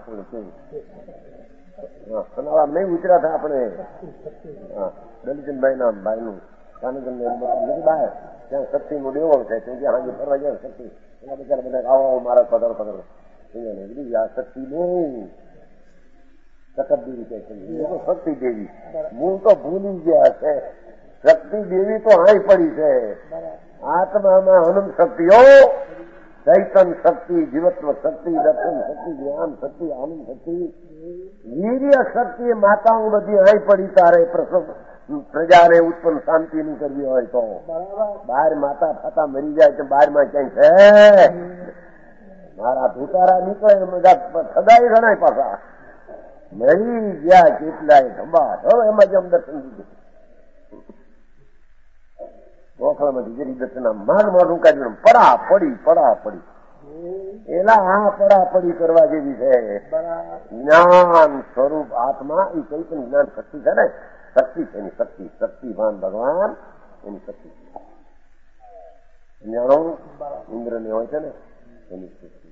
સનાળા નહીં ઉતર્યા હતા આપણે દલિતભાઈ ના ભાઈ નું નથી બહાર ત્યાં શક્તિ નું દેવળ છે ત્યાં હાજર ફરવા જાય શક્તિ એના બિચારા બધા આવો મારા પધારો પધારો આ શક્તિ નહીં શક્તિ દેવી મૂળ તો ભૂલી ગયા છે. શક્તિ દેવી તો હાઈ પડી છે. આત્મામાં અનંત શક્તિઓ ચૈતન શક્તિ, જીવત્વ શક્તિ, દર્શન શક્તિ, જ્ઞાન શક્તિ, આનંદ શક્તિ, વીર્ય શક્તિ માતાઓ બધી હાઈ પડી. તારે પ્રસવ પ્રજાને ઉત્પન્ન શાંતિની કરવી હોય તો બહાર માતા ફાતા મરી જાય તો બહારમાં ક્યાંય છે મારા ધુતારા નીકળે બધા સદાય ગણાય પાછા મરી ગયા કેટલાય ખંભા. હવે એમાં જેમ દર્શન દીધું ગોખલામાંથી જરી દર્શન માગ માગું કાઢ્યું પડા પડી પડા પડી એલા આ પડા પડી કરવા જેવી છે. જ્ઞાન સ્વરૂપ આત્મા એ ચૈતન્ય જ્ઞાન શક્તિ છે ને, શક્તિ છે એની શક્તિ, શક્તિવાન ભગવાન એની શક્તિ જાણો ઇન્દ્ર ને હોય છે ને એની શક્તિ.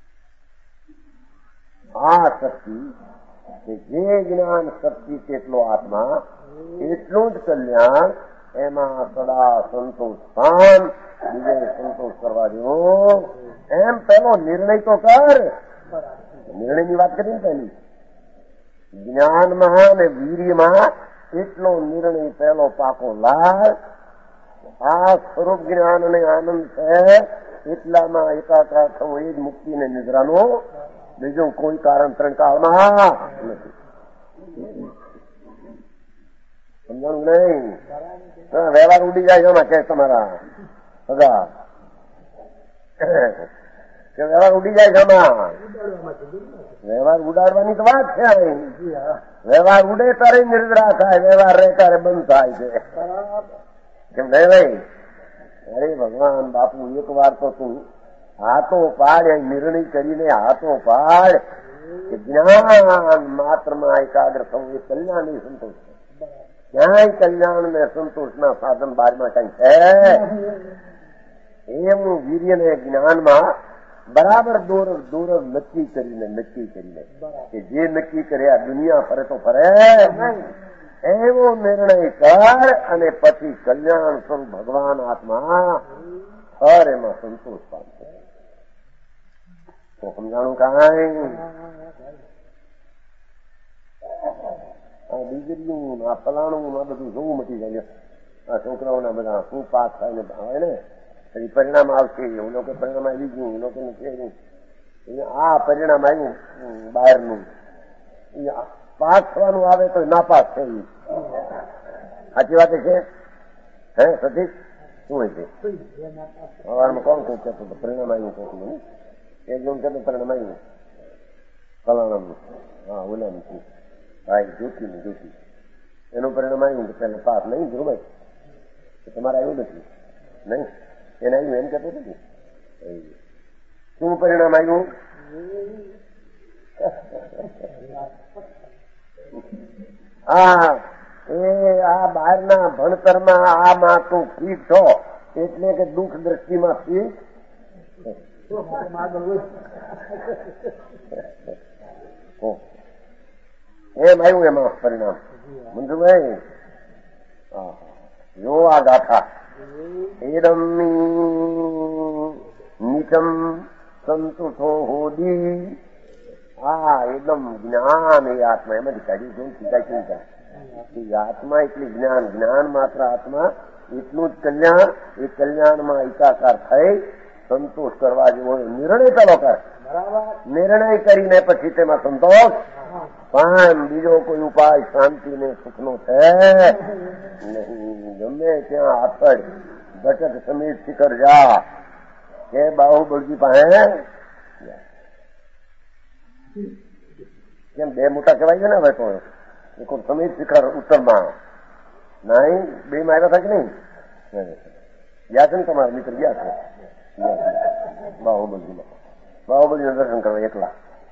આ શક્તિ જે જ્ઞાન શક્તિ તેટલો આત્મા એટલું જ કલ્યાણ. એમાં સદા સંતોષ સ્થાન, બીજે સંતોષ કરવા દો એમ પેલો નિર્ણય તો કર. નિર્ણયની વાત કરી ને પહેલી જ્ઞાનમાં અને વીર્યમાં એટલો નિર્ણય પહેલો પાકો લાલ. આ સ્વરૂપ જ્ઞાન અને આનંદ છે એટલામાં એકાકાર થવું એ જ મુક્તિ ને નિદ્રાનો, બીજું કોઈ કારણ ત્રણકાવના નથી. સમજાણું નહીં? વ્યવહાર ઉડી જાય એમાં કે તમારા સગા કે વ્યવહાર ઉડી જાય એમાં વ્યવહાર ઉડાડવાની તો વાત છે. વ્યવહાર ઉડે તારે નિર્દ્રા થાય, વ્યવહાર રહે તારે બંધ થાય છે. કેમ નહીં ભાઈ? અરે ભગવાન બાપુ એક વાર તો તું હાથો પાડ, નિર્ણય કરીને હાથો પાડ કે જ્ઞાન માત્રમાં એકાગ્ર થવું એ કલ્યાણ ની સંતોષ છે. ક્યાંય કલ્યાણ ને સંતોષના સાધન બારમાં કઈ છે એવું વીર્ય ને જ્ઞાનમાં બરાબર દોર દોર નક્કી કરીને નક્કી કરીને કે જે નક્કી કરે આ દુનિયા ફરે તો ફરે એવો નિર્ણય કર અને પછી કલ્યાણ સ્વરૂપ ભગવાન આત્મા હર એમાં સંતોષ પામશે. તો સમજાણું કાંઈ? આ ડિગ્રીનું આ ફલાણું આ બધું જોવું મટી જાય. આ છોકરાઓના બધા શું પાસ થાય ને આવે ને પછી પરિણામ આવશે, એવું લોકો પરિણામ આવી ગયું, એ લોકો નથી. આ પરિણામ આવ્યું બહારનું, પાસ થવાનું આવે તો નાપાસ થઈ. સાચી વાત છે હે સતીશ? શું હોય છે સવારમાં કોણ કઈ કહેતો પરિણામ આવ્યું કહું એક જણ કહેતો પરિણામ આવ્યું ફલાણાનું, હા ઓલાનું શું ભાઈ જ્યોતિ ને જ્યોતિ એનું પરિણામ આવ્યું પેલા પાસ નહીં ધ્રુવાય તમારે આવ્યું નથી નહીં એને આવ્યું એમ કહેતો નથી. શું પરિણામ આવ્યું? હા એ આ બહારના ભણતરમાં આમાં તું ફીટ છો એટલે કે દુઃખ દ્રષ્ટિમાં ફીટ એમ આવ્યું એમાં પરિણામ. મંજુભાઈ જો આ ગાથા એદમ નીચમ સંતુષો હોદી આ એકદમ જ્ઞાન એ આત્મા એમાંથી કાઢી જોઉં ટીકા કેવી થાય આત્મા એટલી જ્ઞાન જ્ઞાન માત્ર આત્મા એટલું જ કલ્યાણ એ કલ્યાણમાં એકાકાર થઈ સંતોષ કરવા જેવો નિર્ણય પેલો કરે નિર્ણય કરીને પછી તેમાં સંતોષ પણ બીજો કોઈ ઉપાય શાંતિ ને સુખનો છે નહીં. ગમે ત્યાં આપડ બચત સમીર શિખર જા કે બાહુબળજી પાસે કેમ બે મોટા કહેવાય છે ને હવે તો એક સમીર શિખર ઉત્તરમાં નહીં બે માં આવ્યા થાય કે નહીં ગયા છે ને તમારા મિત્ર ગયા છે બાહુબળજીમાં બાહુબળજીના દર્શન કરવા એકલા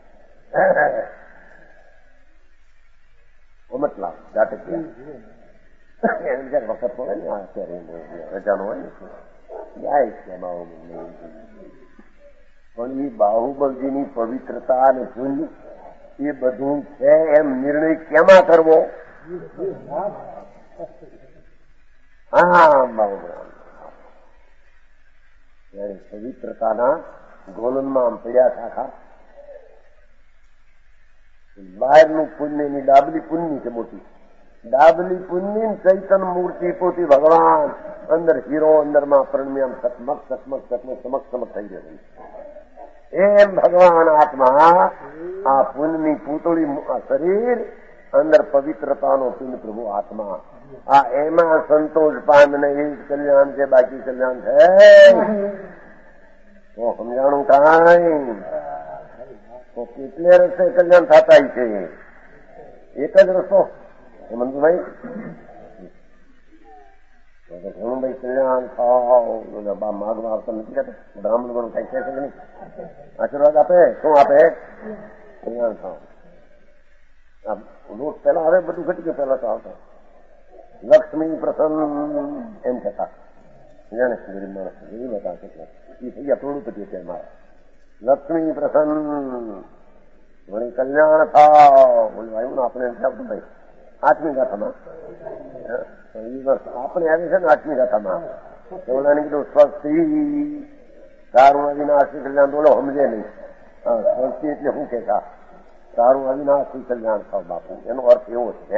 મતલબ જાટકિયા જયારે વખત પડે ને અત્યારે રજાનો હોય ને જાય છે બાહુબલી પણ એ બાહુબલજીની પવિત્રતા અને જૂની એ બધું છે એમ નિર્ણય કેમાં કરવો? હા બાહુબલ પવિત્રતાના ગોલનમાં આમ પડ્યા શાખા બહારનું પુણ્ય ની ડાબલી પુણ્ય છે મોટી ડાબલી પુણ્ય ચૈતન મૂર્તિ પોતી ભગવાન અંદર હીરો અંદરમાં પરણ્યામ સતમક સતમક સતમક સમક સમક થઈ રહ્યો એમ ભગવાન આત્મા આ પુણ્યની પૂતળી શરીર અંદર પવિત્રતાનો પિંડ પ્રભુ આત્મા આ એમાં સંતોષ પામને એ જ કલ્યાણ છે બાકી કલ્યાણ છે તો સમજાણું કાંઈ તો કેટલે રસ્તે કલ્યાણ થતા છે એક જ રસ્તો મંજુભાઈ ઘણું ભાઈ કલ્યાણ થાવ માગવા આવતા નથી કહેતા બ્રાહ્મણ ગણું થાય છે કે નહીં આશીર્વાદ આપે શું આપે કલ્યાણ થાવ રોજ પેલા હવે બધું ઘટી ગયું પેલા તો આવતા લક્ષ્મી પ્રસન્ન એમ કહેતા જાણે ગરીબ માણસ ગરીબ હતા એ થઈ ગયા પ્રવૃત્તિ અત્યારે મારા લક્ષ્મી પ્રસન્ન વળી કલ્યાણ થાવ બોલું આવ્યું ને આપણે એમ આવતું ભાઈ આઠમી ગાથામાં આપણે આવી છે ને આઠમી ગાથામાં ઓલાને કીધું સ્વસ્તી તારું અવિનાશી કલ્યાણ બોલો સમજે નહીં સ્વસ્તી એટલે શું કહેતા તારું અવિનાશી કલ્યાણ થાવ બાપુ એનો અર્થ એવો છે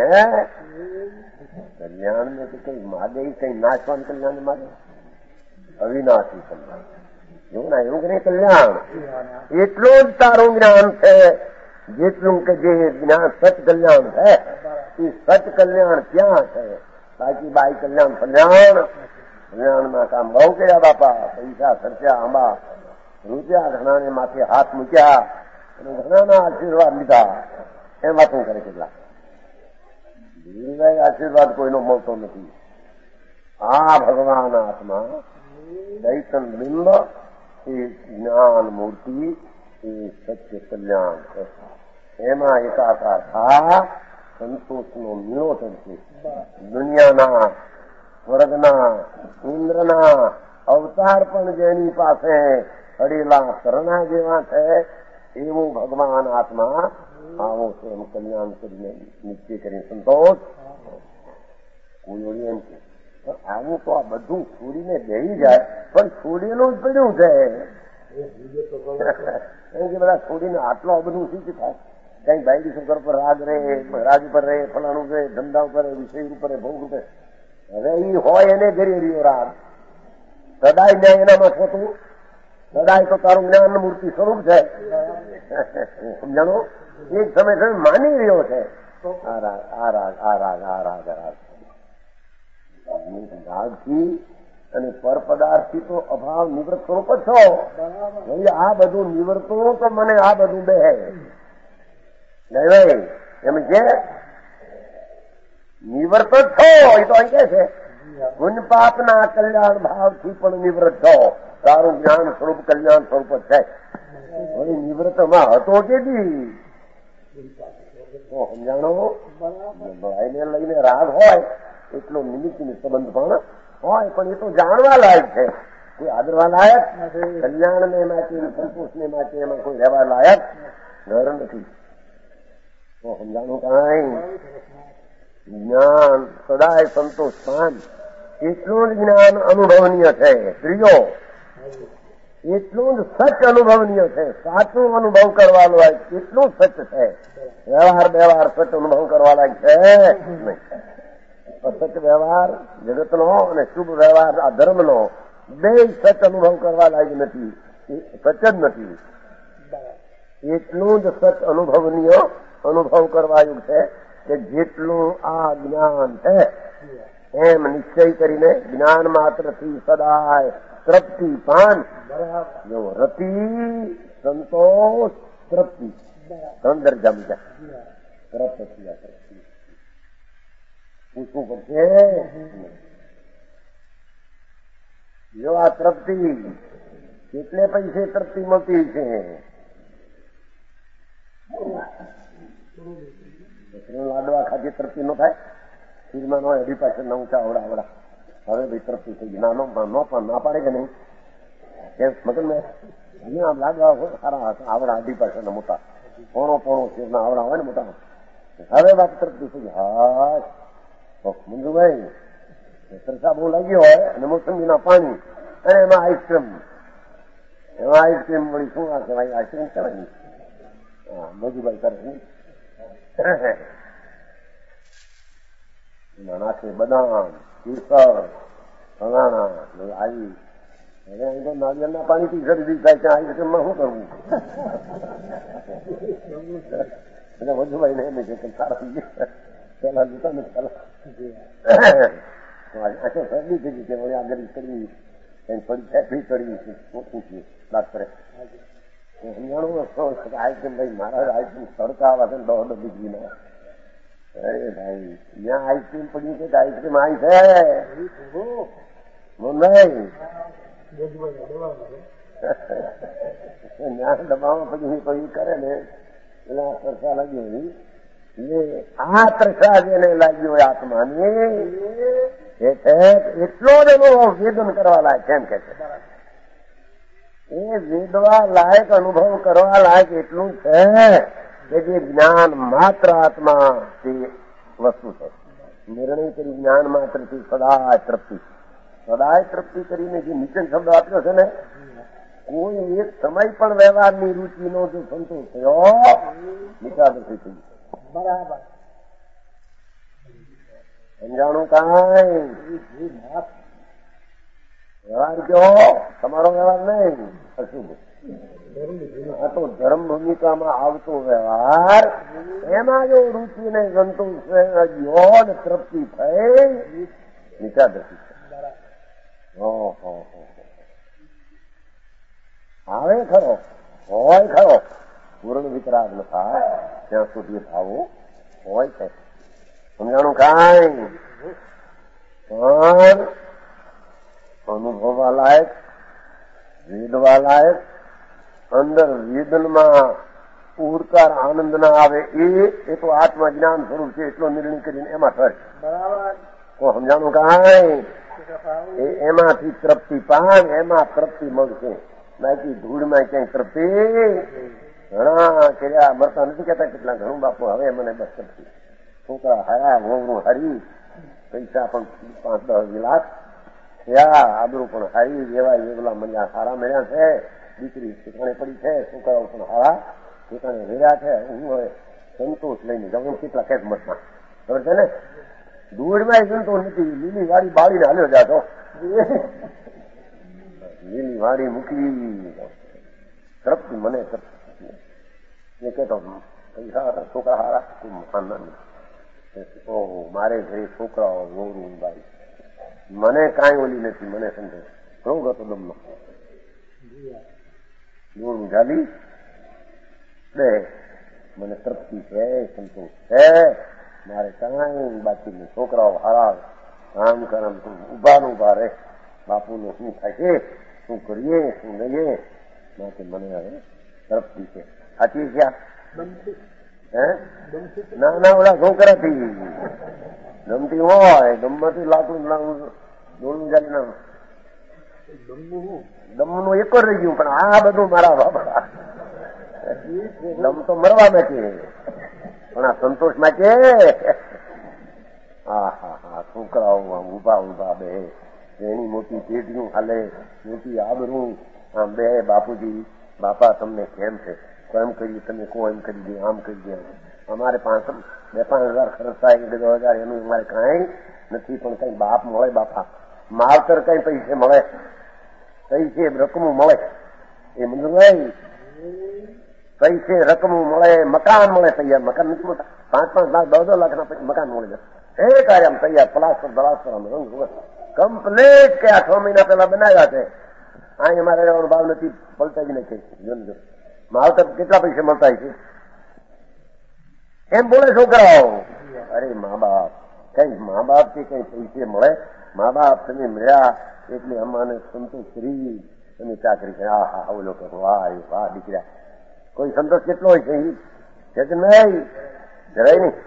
કલ્યાણ ને કઈ માગે કઈ નાશવાનું કલ્યાણ માગે અવિનાશી કલ્યાણ એવું ના એવું કે નહીં કલ્યાણ એટલું જ તારું જ્ઞાન છે જેટલું કે જે જ્ઞાન સચ કલ્યાણ છે એ સચ કલ્યાણ ક્યાં છે બાકી બાઈ કલ્યાણ કલ્યાણ કલ્યાણમાં કામ બહુ કર્યા બાપા પૈસા ખર્ચ્યા આંબા રૂપિયા ઘણાને માથે હાથ મૂક્યા અને ઘણાના આશીર્વાદ લીધા એમ વાતું કરે કેટલા ધીરભાઈ આશીર્વાદ કોઈનો મળતો નથી આ ભગવાન આત્મા ચૈતન બિંબ એ જ્ઞાન મૂર્તિ એ સત્ય કલ્યાણ છે એમાં એકાકાર થા સંતોષનો નિરોધન છે દુનિયાના સ્વર્ગના ઇન્દ્રના અવતાર પણ જેની પાસે અડેલા શરણા જેવા છે એવું ભગવાન આત્મા આવો છે એમ કલ્યાણ કરીને નિશ્ચય કરીને સંતોષ કોઈ ઓળી એમ છે આવું તો આ બધું છોડીને બેસી જાય પણ છોડેલું જ પડ્યું છે એમ કે બધા છોડીને આટલો બધું શીખ થાય કઈ બાયડી છોકર પર રાગ રે રાગ ઉપર રહે ફલાણું રહે ધંધા ઉપર વિષય ઉપર ભોગ રૂપે હવે એ હોય એને ઘરે રહ્યો રાગ સદાય ન્યાય એનામાં થતું સદાય તો તારું જ્ઞાન મૂર્તિ સ્વરૂપ છે સમજાણો એક સમય સમય માની રહ્યો છે આ રાગ આ રાગ આ રાગ આ રાગ આ રાગ રાગથી અને પર પદાર્થથી તો અભાવ નિવૃત્ત સ્વરૂપ જ છો આ બધું નિવૃત્તું તો મને આ બધું બે નહીં એમ છે નિવૃત્ત જ છો એ તો અહીં કે છે પુણ્ય પાપના કલ્યાણ ભાવથી પણ નિવૃત્ત છો તારું જ્ઞાન સ્વરૂપ કલ્યાણ સ્વરૂપ જ છે વળી નિવૃત્તમાં હતો કેદી સમજાણો ભાઈને લઈને રાગ હોય એટલો નિમિત્ત સંબંધ પણ હોય પણ એ તો જાણવા લાયક છે કોઈ આદરવા લાયક કલ્યાણ ને માટે સંતોષ ને માટે એમાં કોઈ રહેવા લાયક ઘર નથી તો સમજાણું કઈ જ્ઞાન સદાય સંતોષ પાન એટલું જ જ્ઞાન અનુભવનીય છે. ત્રીજો એટલું જ સચ અનુભવનીય છે. સાચું અનુભવ કરવા લાયક એટલું સચ છે. વ્યવહાર વ્યવહાર સચ અનુભવ કરવા લાયક છે નહીં. સચ વ્યવહાર જગતનો અને શુભ વ્યવહાર આ ધર્મનો બે સચ અનુભવ કરવા લાયક નથી. સચ જ નથી. એટલું જ સચ અનુભવનીય અનુભવ કરવાયું છે કે જેટલું આ જ્ઞાન છે એમ નિશ્ચય કરીને જ્ઞાન માત્રથી સદાય તૃપ્તિ પાન જો રતિ સંતોષ તૃપ્તિ ત્રણ દરજા બીજા તૃપ્તિ તૃપ્તિ પૂછવું પડશે. જો આ તૃપ્તિ કેટલે પૈસે તૃપ્તિ મળતી છે? લાડવા ખાધી તૃપ્તિ ન થાય. શીરમાં નો અઢી પાછળ ના ઊંચા આવડા આવડા હવે ભાઈ તૃપ્તિ થઈ ગઈ. નાનો નો પણ ના પાડે કે નહીં એમ મગન મેં અહીંયા લાડવા સારા આવડા અઢી પાછળ મોટા પોણો પોણો શીરના આવડા હોય ને મોટા. હવે વાત તૃપ્તિ થઈ ગઈ. હા મંજુભાઈ તરસા બહુ લાગ્યો હોય અને મોસંબીના પાણી અને એમાં આઈસ્ક્રીમ એમાં આઈસ્ક્રીમ મળી શું આ કહેવાય? આઈસ્ક્રીમ કરે ને હા મજુભાઈ કરે ને એમાં નાખે બદામ કેસર ફલાણા આવી. હવે અહીં તો નાળિયેરના પાણીથી ખરીદી થાય છે. આઈસ્ક્રીમમાં શું કરવું? એટલે મજુભાઈ ને એમ છે કે સારા પેલા જોતા ને પેલા આખો શરદી થઈ ગઈ છે. વળી આગળ કરવી કઈ પડી ફેફડી કરવી પૂછીએ ડાક્ટરે સમજાણું આઈસ્ક્રીમ ભાઈ મારા આઈસ્ક્રીમ તડકા આવા છે દોઢ ડિગ્રી ના. અરે ભાઈ ત્યાં આઈસ્ક્રીમ પડી છે કે આઈસ્ક્રીમ આવી છે મુંબઈ ત્યાં દબાવમાં પછી કોઈ કરે ને એટલે આ તરસા લાગી હોય આ તરસા જેને લાગી હોય આત્માની એટલો જ એનો વેદન કરવા લાયક છે એમ કે છે. એ વેદવા લાયક અનુભવ કરવા લાયક એટલું છે કે જે જ્ઞાન માત્ર આત્મા તે વસ્તુ છે. નિર્ણય કરી જ્ઞાન માત્ર થી સદાય તૃપ્તિ સદાય તૃપ્તિ કરીને જે નીચે શબ્દ આપ્યો છે ને કોઈ એક સમય પણ વ્યવહારની રૂચિનો જો સંતોષ થયો નિકાદશી થઈ બરાબર સમજાણું કાંઈ વ્યવહાર કયો તમારો વ્યવહાર નહીં અશુભ. આ તો ધર્મ ભૂમિકામાં આવતો વ્યવહાર એમાં જો રૂચિ ને સંતોષ યો ને તૃપ્તિ થઈ નિકાદશી આવે ખરો હોય ખરો પૂર્ણ વિતરાગ ન થાય ત્યાં સુધી ભાવો હોય છે. સમજાણું કાંઈ પણ અનુભવવા લાયક વેદવા લાયક અંદર વેદનમાં ઉડકાર આનંદ ના આવે એ તો આત્મા જ્ઞાન સ્વરૂપ છે એટલો નિર્ણય કરીને એમાં થાય બરાબર. તો સમજાણું કાંઈ એમાંથી તૃપ્તિ પાન એમાં તૃપ્તિ મળશે. બાકી ધૂળમાં ક્યાંય તૃપ્તિ ઘણા કર્યા મરતા નથી કેતા કેટલા ઘણું બાપુ હવે મને બસ તૃપ્તિ છોકરા હરા વહુનું હરી પૈસા પણ પાંચ દસ લાખ થયા આબરૂ પણ હારી એવા એવલા મળ્યા સારા મળ્યા છે. દીકરી ઠેકાણે પડી છે છોકરાઓ પણ હારા ઠેકાણે રહ્યા છે. હું હવે સંતોષ લઈને જાઉં કેટલા કેટ મતમાં ખબર છે ને ધૂળમાં સંતોષ નથી. લીલી વાડી બાળીને હાલ્યો જાતો લીલી વાડી મૂકી તૃપ્તિ મને એ કેતો પૈસા છોકરા હારા આનંદ મારે ઘરે છોકરાઓ વહુનું બાઈ મને કાંઈ ઓલી નથી. મને સમજે ઘણું ગતો દમનો દોડું જાલી બે મને તૃપ્તિ છે સંતોષ છે. મારે કાંઈ બાકી છોકરાઓ હારા કામ કરમ ઉભા ને ઉભા રહે બાપુને શું થાય છે શું કરીએ શું લઈએ માટે મને હવે તૃપ્તિ છે. સાચી છે હે ના ના ઓલા છોકરાથી ગમતી હોય ગમમાંથી લાકડું દોડું જાલી ના દમનું એક જ રહી ગયું પણ આ બધું મારા બાબા દમ તો મરવા માટે પણ આ સંતોષ માટે હા હા હા છોકરાઓ ઉભા ઉભા બે એની મોટી પેઢીનું હાલે, મોટી આબરૂ બે બાપુજી બાપા તમને કેમ છે, એમ કરી તમે કહો એમ કરી દે, આમ કરી દે. અમારે પાંચ બે પાંચ હજાર ખર્ચ થાય, એક દો હજાર એનું અમારે કઈ નથી, પણ કઈ બાપ મળે બાપા, માવતર કઈ પૈસે મળે, પૈસે રકમું મળે, એ મંજૂર પૈસે રકમું મળે, મકાન મળે તૈયાર, મકાન નથી મળતા, પાંચ પાંચ લાખ દસ દસ લાખ ના મકાન મળે છે એ કાર્ય તૈયાર, પ્લાસ્ટર પ્લાસ્ટર કમ્પ્લીટ કે આ છ મહિના પેલા બનાવ્યા છે. અહીં અમારે રહેવાનો ભાવ નથી, પલટાઈ જ નથી. માવતર કેટલા પૈસે મળતા છે એમ બોલે છોકરાઓ. અરે મા બાપ કઈ મા બાપ થી કઈ પૈસે મળે, મા બાપ તમે મળ્યા એટલે અમાને સંતોષ કરી, તમે ચાકરી કરી. હા હા ઓલો કે વાહ વાહ દીકરા, કોઈ સંતોષ કેટલો હોય છે કે નહીં? જરાય નહીં.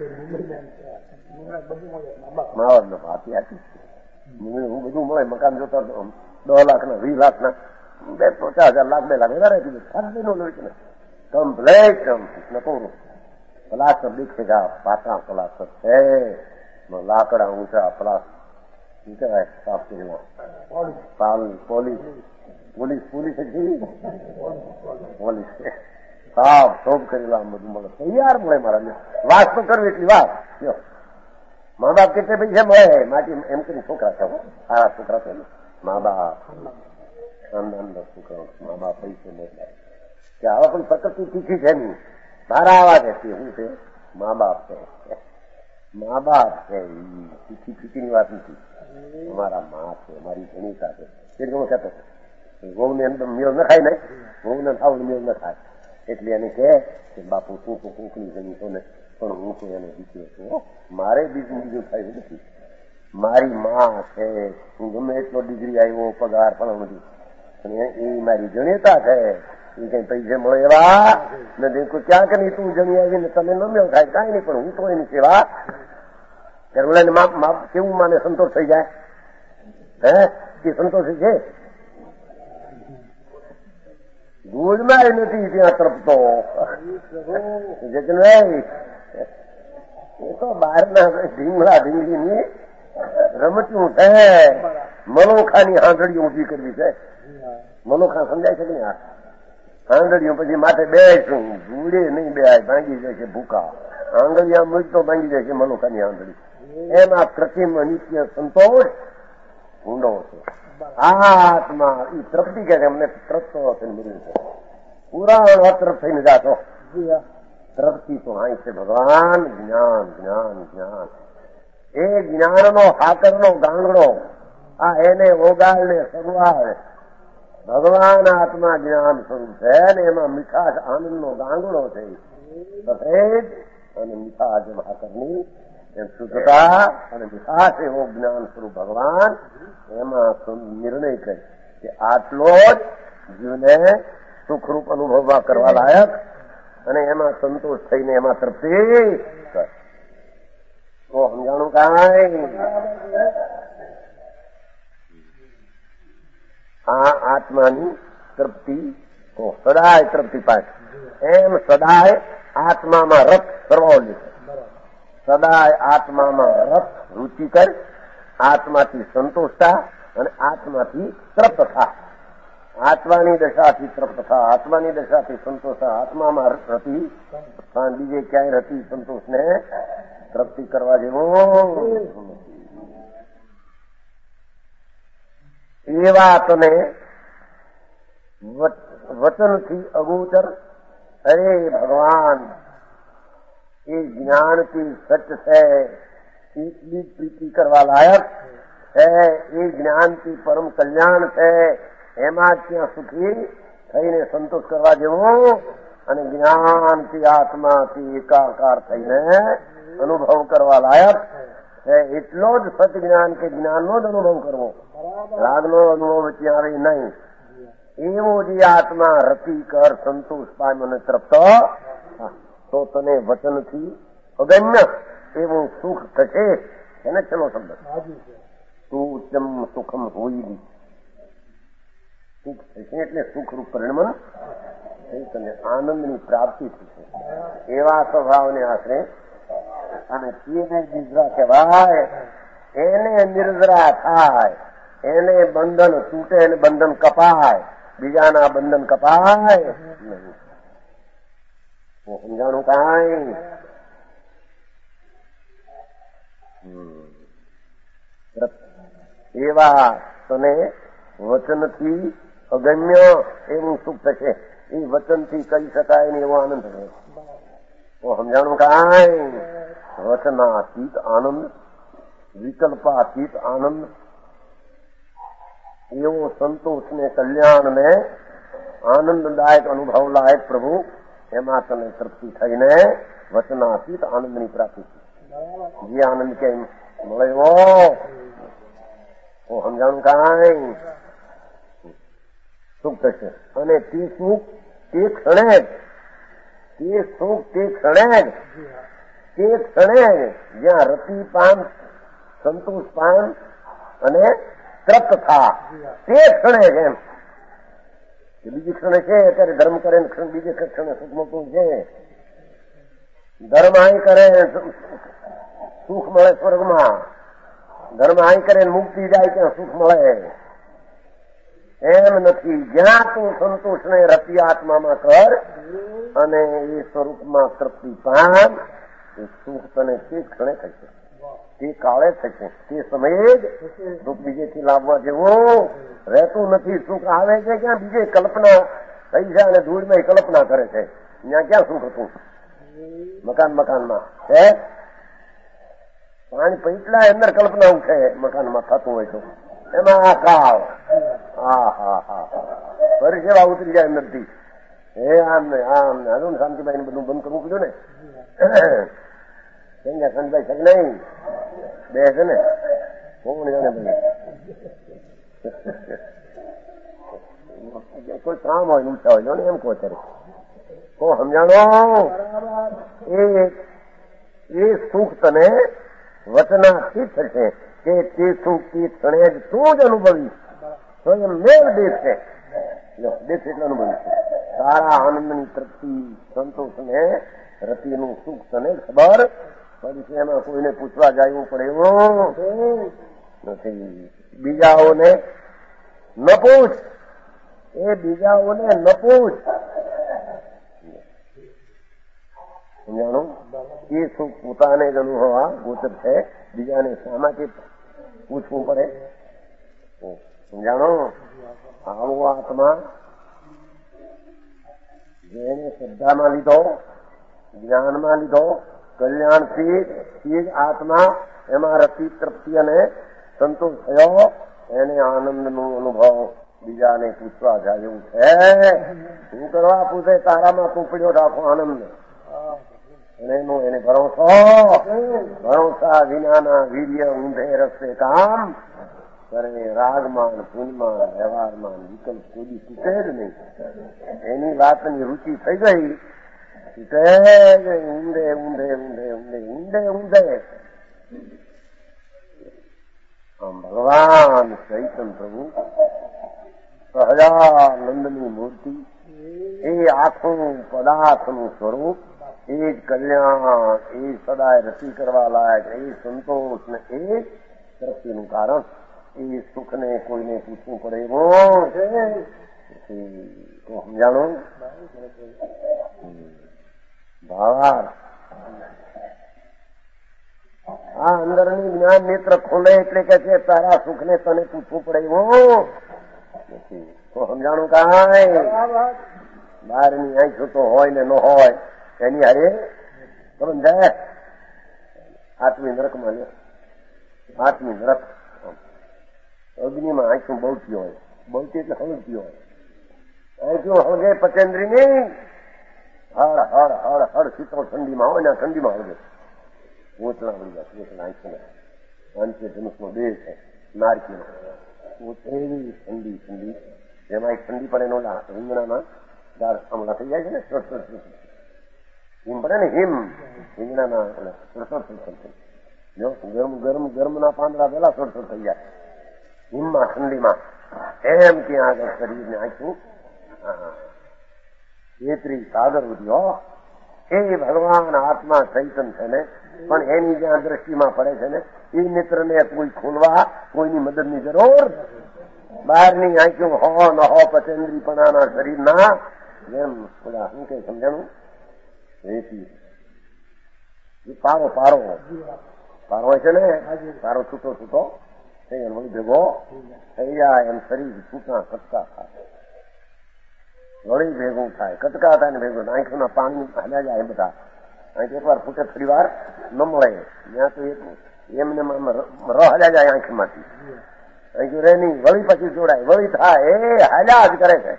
મા બાપ નો આપી આપી હું બધું મળે, મકાન જોતા દસ લાખ ના વીસ લાખ ના બે પચાસ હજાર લાખ બે લાખ વધારે કમ્પ્લેટ નકોરું પ્લાસ્ટર દેખેગા, પાટા પ્લાસ્ટર છે, લાકડા ઊંચા પ્લાસ્ટર શું કહેવાય સાફ કરેલા, પોલીસ પોલીસ પોલીસ પોલીસ સાફ સોપ કરેલા બધું મળે, તૈયાર મળે. મારા વાત તો કરવી એટલી વાત. મા બાપ કેટલે પૈસા મળે માટી એમ કરી છોકરા છો, સારા છોકરા છો મા બાપ અંદર છોકરા મા બાપ પૈસે મળે કે આવા પણ પ્રકૃતિ તીખી છે નહીં, સારા આવા છે શું છે મા બાપ છે, મા બાપ છે તીખી તીખીની વાત નથી. અમારા મા છે, અમારી જણીતા છે. એટલે હું કહેતો વહુ ને અંદર મેળ ન ખાય ને, વહુ ને ખાવું મેળ ન ખાય એટલે એને કહે કે બાપુ શું તો કોકની જમી છો ને, પણ હું તો એને દીકરો છું, મારે બીજું બીજું થયું નથી. મારી માં છે, હું ગમે એટલો ડિગ્રી આવ્યો પગાર પણ નથી, એ મારી જણેતા છે. એ કઈ પૈસે મળે એવા નથી. ક્યાંક નહીં તું જણી આવી ને તમે ન મેળ થાય કાંઈ નહીં, પણ હું તો એની સેવા કરું. માપ માપ કેવું માને સંતોષ થઈ જાય હે એ સંતોષી છે. ગુડમાં નથી ત્યાં તરફતો જતનભાઈ, એ તો બહારના ઢીંગલા ઢીંગલીની રમતું છે. મનોખાની આંધળીઓ ઉભી કરવી છે. મનોખા સમજાય છે કે નહીં? આંગળીઓ પછી માથે બેસું, ગુડે નહીં બે ભાંગી જાય છે ભૂકા, આંગળીયા મૂજ તો ભાંગી જાય છે મનોખાની આંધળી. એમાં કૃત્રિમ નિત્ય સંતોષ ઊંડો છે. આત્મા એ તૃપ્તિ કે અમને તૃપ્તો મળ્યું છે. પુરાણ અતૃપ્ત થઈને જાતો તૃપ્તિ તો અહીં છે ભગવાન. જ્ઞાન જ્ઞાન જ્ઞાન એ જ્ઞાનનો હાકરનો ગાંગડો, આ એને ઓગાળને સરવાળ ભગવાન આત્મા જ્ઞાન સ્વરૂપ છે ને એમાં મીઠાશ આનંદનો ગાંગડો છે. સફેદ અને મીઠાશ હાકરની એમ શુદ્ધતા અને મીઠાશ એવો જ્ઞાન સ્વરૂપ ભગવાન. એમાં નિર્ણય કરી કે આટલો જ જીવને સુખરૂપ અનુભવવા કરવા લાયક અને એમાં સંતોષ થઈને એમાં તૃપ્તિ કર. તો સમજાણું કાંઈ? આ આત્માની તૃપ્તિ તો સદાય તૃપ્તિ પાછ એમ સદાય આત્મામાં રસ સરવાવલી છે. સદાય આત્મામાં રસ રુચિ કર, આત્માથી સંતોષતા અને આત્માથી તૃપ્ત થા. આત્માની દશાથી તૃપ્ત થા, આત્માની દશાથી સંતોષા. આત્મામાં રતી બીજે ક્યાંય રતી સંતોષને તૃપ્તિ કરવા જેવો એ વાતને વચનથી અગોચર. અરે ભગવાન એ જ્ઞાનથી સચ છે, એટલી પ્રીતિ કરવા લાયક છે. એ જ્ઞાનથી પરમ કલ્યાણ છે, એમાં જ ત્યાં સુખી થઈને સંતોષ કરવા જેવું અને જ્ઞાનથી આત્માથી એકાકાર થઈને અનુભવ કરવા લાયક છે. એટલો જ સત જ્ઞાન કે જ્ઞાનનો જ અનુભવ કરવો, રાગનો અનુભવ ત્યારે નહીં. એવો જે આત્મા રતિ કર, સંતોષ પામ અને તૃપ્ત, તો તને વચનથી અગમ્ય એવું સુખ થશે. એને ચલો શબ્દ તું સુખમ હોય સુખ થશે એટલે સુખરૂપ પરિણમન તને આનંદની પ્રાપ્તિ થશે. એવા સ્વભાવને આશરે અને તેને નિદ્રા કહેવાય. એને નિર્જરા થાય, એને બંધન તૂટે અને બંધન કપાય, બીજાના બંધન કપાય નહીં. સમજાણું કાંઈ? એવા તને વચનથી અગમ્ય એવું સુખ થશે. એ વચનથી કહી શકાય ને એવો આનંદ થશે. તો સમજાણું કાંઈ? વચનાતીત આનંદ, વિકલ્પાતીત આનંદ, એવો સંતોષ ને કલ્યાણ ને આનંદદાયક અનુભવ લાયક પ્રભુ, એમાં તને તૃપ્તિ થઈને વચનાતીત આનંદની પ્રાપ્તિ. જે આનંદ કેમ મળ્યો તો સમજાણું કાંઈ? સુખ થશે. અને તે સુખ તે ક્ષણે તે સુખ તે ક્ષણે તે ક્ષણે જ્યાં રતિ પાન, સંતોષ પાન અને તૃપ્ત થા તે ક્ષણે એમ. બીજી ક્ષણે છે અત્યારે ધર્મ કરે ને બીજે ક્ષણે સુખ મળતું છે. ધર્મ અહીં કરે સુખ મળે સ્વર્ગમાં, ધર્મ અહીં કરે મુક્તિ જાય ત્યાં સુખ મળે એમ નથી. જ્યાં તું સંતોષને રતિ આત્મામાં કર અને એ સ્વરૂપમાં તૃપ્તિ પામ, એ સુખ તને તે ક્ષણે થશે, તે કાળે થશે, તે સમયે જ. સુખ બીજેથી લાવવા જેવું રહેતું નથી. સુખ આવે છે ક્યાં? બીજે કલ્પના થઈ છે અને ધૂળમાં કલ્પના કરે છે. ત્યાં ક્યાં સુખ હતું? મકાન મકાનમાં છે પાણી પૈટલા અંદર કલ્પના ઉઠે મકાનમાં થતું હોય તો એમાં આ કાળ હા હા હા ફરી સેવા ઉતરી જાય અંદરથી. હે આમ ને આમ ને હજુ શાંતિભાઈ ને બધું બંધ કરવું પડ્યું ને. સમજ્યા શાંતિભાઈ? છે નહીં બે છે ને કોણ જાણે ભાઈ કોઈ કામ હોય ઊંચા હોય ને એમ કહો ત્યારે કો સમજાણો. એ એ સુખ તને વચનાતીત થશે કે તે સુખ તે ક્ષણે જ તું જ અનુભવીશ. સ્વયં મેળ દેશ છે, દેશ એટલે અનુભવીશ. સારા આનંદની તૃપ્તિ, સંતોષને રતિનું સુખ તને ખબર પછી એમાં કોઈને પૂછવા જવું પડે એવું નથી. બીજાઓને ન પૂછ, એ બીજાઓને ન પૂછ. સમજાણું? એ સુખ પોતાને જ અનુભવવા ગોચર છે, બીજાને શામાંથી પૂછવું પડે? સમજાણો? આવો આત્મા જેને શ્રદ્ધામાં લીધો, જ્ઞાનમાં લીધો, કલ્યાણથી એ જ આત્મા એમાં રતિ તૃપ્તિ અને સંતોષ થયો, એને આનંદનો અનુભવ બીજાને પૂછવા જાય એવું છે. શું કરવા પૂછે? તારામાં તું પડ્યો રાખો આનંદ. એનો એને ભરોસો, ભરોસા વિનાના વીર્ય ઊંધે રસ્તે કામ કરે. રાગમાન, પુનમાન, વ્યવહારમાન વિકલ્પ કોઈ તૂટે જ નહીં. એની વાતની રુચિ થઈ ગઈ, તૂટે જ ઊંધે ઊંધે ઊંધે ઊંધે ઊંધે ઊંધે. આમ ભગવાન ચૈતન્ય પ્રભુ સહજાનંદની મૂર્તિ, એ આખું પદાર્થનું સ્વરૂપ, એ જ કલ્યાણ, એ સદાય રસી કરવા લાયક, એ સંતોષ ને એ તૃપ્તિનું કારણ. એ સુખને કોઈને પૂછવું પડે એવું સમજાણું? ભાવાર્થ આ અંદરની જ્ઞાન નેત્ર ખોલે એટલે કે છે તારા સુખને તને પૂછવું પડે એવું નથી. તો સમજાણું કાંઈ? બહારની આંખો તો હોય ને ન હોય એની હારે સમજાય. આત્મી નરકમાં લે, આત્મી નરક અગ્નિમાં આંખું બળતી હોય, બળતી એટલે હળગતી હોય. આંખું હળગે પચેન્દ્રી ની હળ હળ હળ હળ શીતળ ઠંડીમાં હોય ને ઠંડીમાં હળગે ઓચલા વળી જાય. ઓચલા આંખીના અંતે ધનુષનો દેહ છે નારકીનો એવી ઠંડી ઠંડી જેમાં એક ઠંડી પડે નો રીંગણામાં દાળ હમણાં થઈ જાય છે ને હિમ પડે ને હિમ રીંગણાના સડસઠ જો ગરમ ગરમ ગરમના પાંદડા પેલા સડસઠ થઈ જાય હિમમાં ઠંડીમાં. એમ ત્યાં આગળ શરીરને આંખું છેતરી સાગર ઉઠ્યો એ ભગવાન આત્મા ચૈતન છે ને, પણ એની જ્યાં દ્રષ્ટિમાં પડે છે ને એ નેત્રને કોઈ ખોલવા કોઈની મદદની જરૂર. બહારની આંખ્યું હો ન હો પચેન્દ્રીપણાના શરીરના જેમ બધા શું કે સમજાણું રેતી પારો પારો પારો હોય છે ને, પારો છૂટો છૂટો થઈ વળી ભેગો થઈ જાય એમ શરીર છૂટા કટકા થાય, વળી ભેગું થાય, કટકા થાય ને ભેગું આંખોના પાણી હાલ્યા જાય બધા. આંખ એક વાર ફૂટે થોડી વાર ન મળે ત્યાં તો એમને ર હાલ્યા જાય આંખમાંથી, આંખ્યું રે નહીં, વળી પછી જોડાય, વળી થાય, એ હાલ્યા જ કરે છે.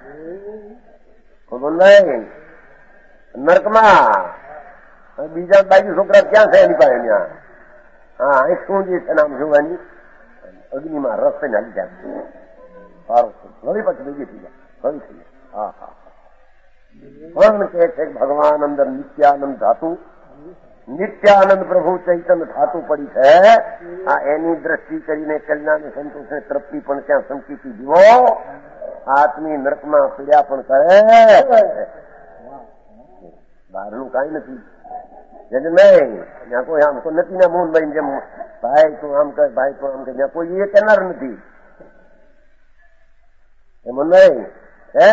નહીં નર્કમાં બીજા બાજુ છોકરા ક્યાં છે એની પાસે ત્યાં. હા આંખ શું જે છે નામ જોવાની અગ્નિમાં રસ થઈને હાલી જાય સારું, વળી પછી બીજી થઈ જાય, વળી થઈ જાય. હા હા પણ કે છે ભગવાન અંદર નિત્યાનંદ ધાતુ, નિત્યાનંદ પ્રભુ ચૈતન્ય ધાતુ પડી છે. આ એની દ્રષ્ટિ કરીને કલ્યાણ સંતોષને તૃપ્તિ પણ ત્યાં સંકીતી દીવો આત્મી નરકમાં પીડ્યા પણ કરે, બહારનું કઈ નથી. જેને નહીં ત્યાં કોઈ આમ તો નથી ને મોહન ભાઈ જેમ ભાઈ તું આમ કર ભાઈ તું આમ કર, ત્યાં કોઈ એ કહેનાર નથી એમ નહીં હે.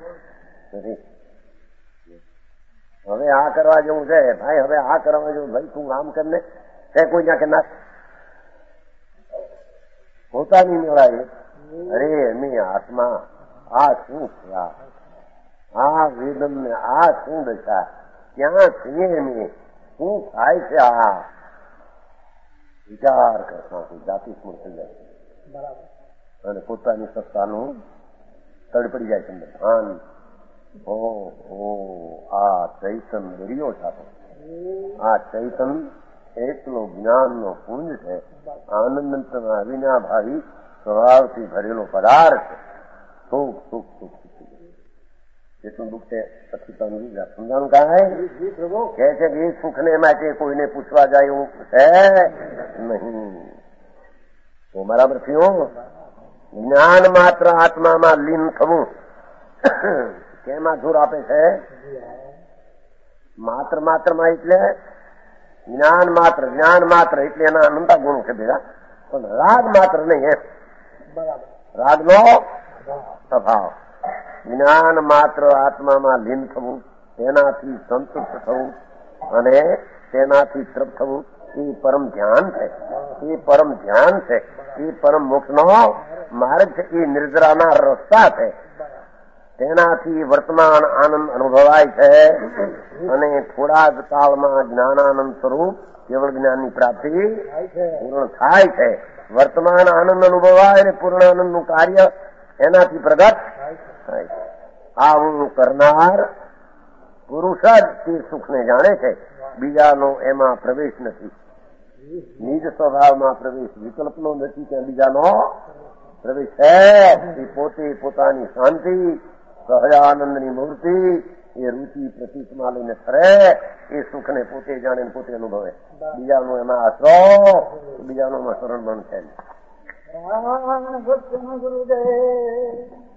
હવે આ કરવા જેવું છે ભાઈ, હવે આ કરવા જેવું ભાઈ તું આમ કર ને તે કોઈ ત્યાં કહેનાર પોતાની મેળાય. અરે એમની આત્મા આ શું થયા, આ વેદન ને આ શું દશા, ક્યાં છીએ એમની, શું થાય છે, આ વિચાર કરતા જાતિ સ્મૃત થઈ જાય છે અને પોતાની સત્તાનું તડપડી જાય છે ભાન. ઓ ઓ આ ચૈતન દરિયો છાતો, આ ચૈતન એકલો જ્ઞાનનો પુંજ છે, આનંદના અવિનાભાવી સ્વભાવથી ભરેલો પદાર્થ. સુખ સુખ સુખ જેટલું દુઃખ છે પછી તમને સમજાણું કાંઈ કે છે કે એ સુખને માટે કોઈને પૂછવા જાય એવું છે નહીં. તો બરાબર થયું. જ્ઞાન માત્ર આત્મામાં લીન થવું કેમાં જોર આપે છે? માત્ર માત્રમાં એટલે જ્ઞાન માત્ર, જ્ઞાન માત્ર એટલે એના અનંતા ગુણો છે ભેગા, પણ રાગ માત્ર નહીં એમ. રાગનો સ્વભાવ. જ્ઞાન માત્ર આત્મામાં લીન થવું, તેનાથી સંતુષ્ટ થવું અને તેનાથી તૃપ્ત થવું એ પરમ ધ્યાન છે. એ પરમ ધ્યાન છે, એ પરમ મોક્ષનો માર્ગ છે, એ નિર્જરાના રસ્તા છે. તેનાથી વર્તમાન આનંદ અનુભવાય છે અને થોડા જ કાળમાં જ્ઞાનાનંદ સ્વરૂપ કેવળ જ્ઞાનની પ્રાપ્તિ પૂર્ણ થાય છે. વર્તમાન આનંદ અનુભવાય અને પૂર્ણ આનંદનું કાર્ય એનાથી પ્રગટ થાય છે. આવું કરનાર પુરુષ જ તે સુખને જાણે છે, બીજાનો એમાં પ્રવેશ નથી. નિજ સ્વભાવમાં પ્રવેશ વિકલ્પનો નથી, ત્યાં બીજાનો પ્રવેશ છે. એ પોતે પોતાની શાંતિ સહજાનંદની મૂર્તિ એ રૂચિ પ્રતીકમાં લઈને ફરે, એ સુખને પોતે જાણે પોતે અનુભવે. બીજાનો એમાં આશરો, બીજાનો એમાં શરણ પણ છે. ગુરુદેવ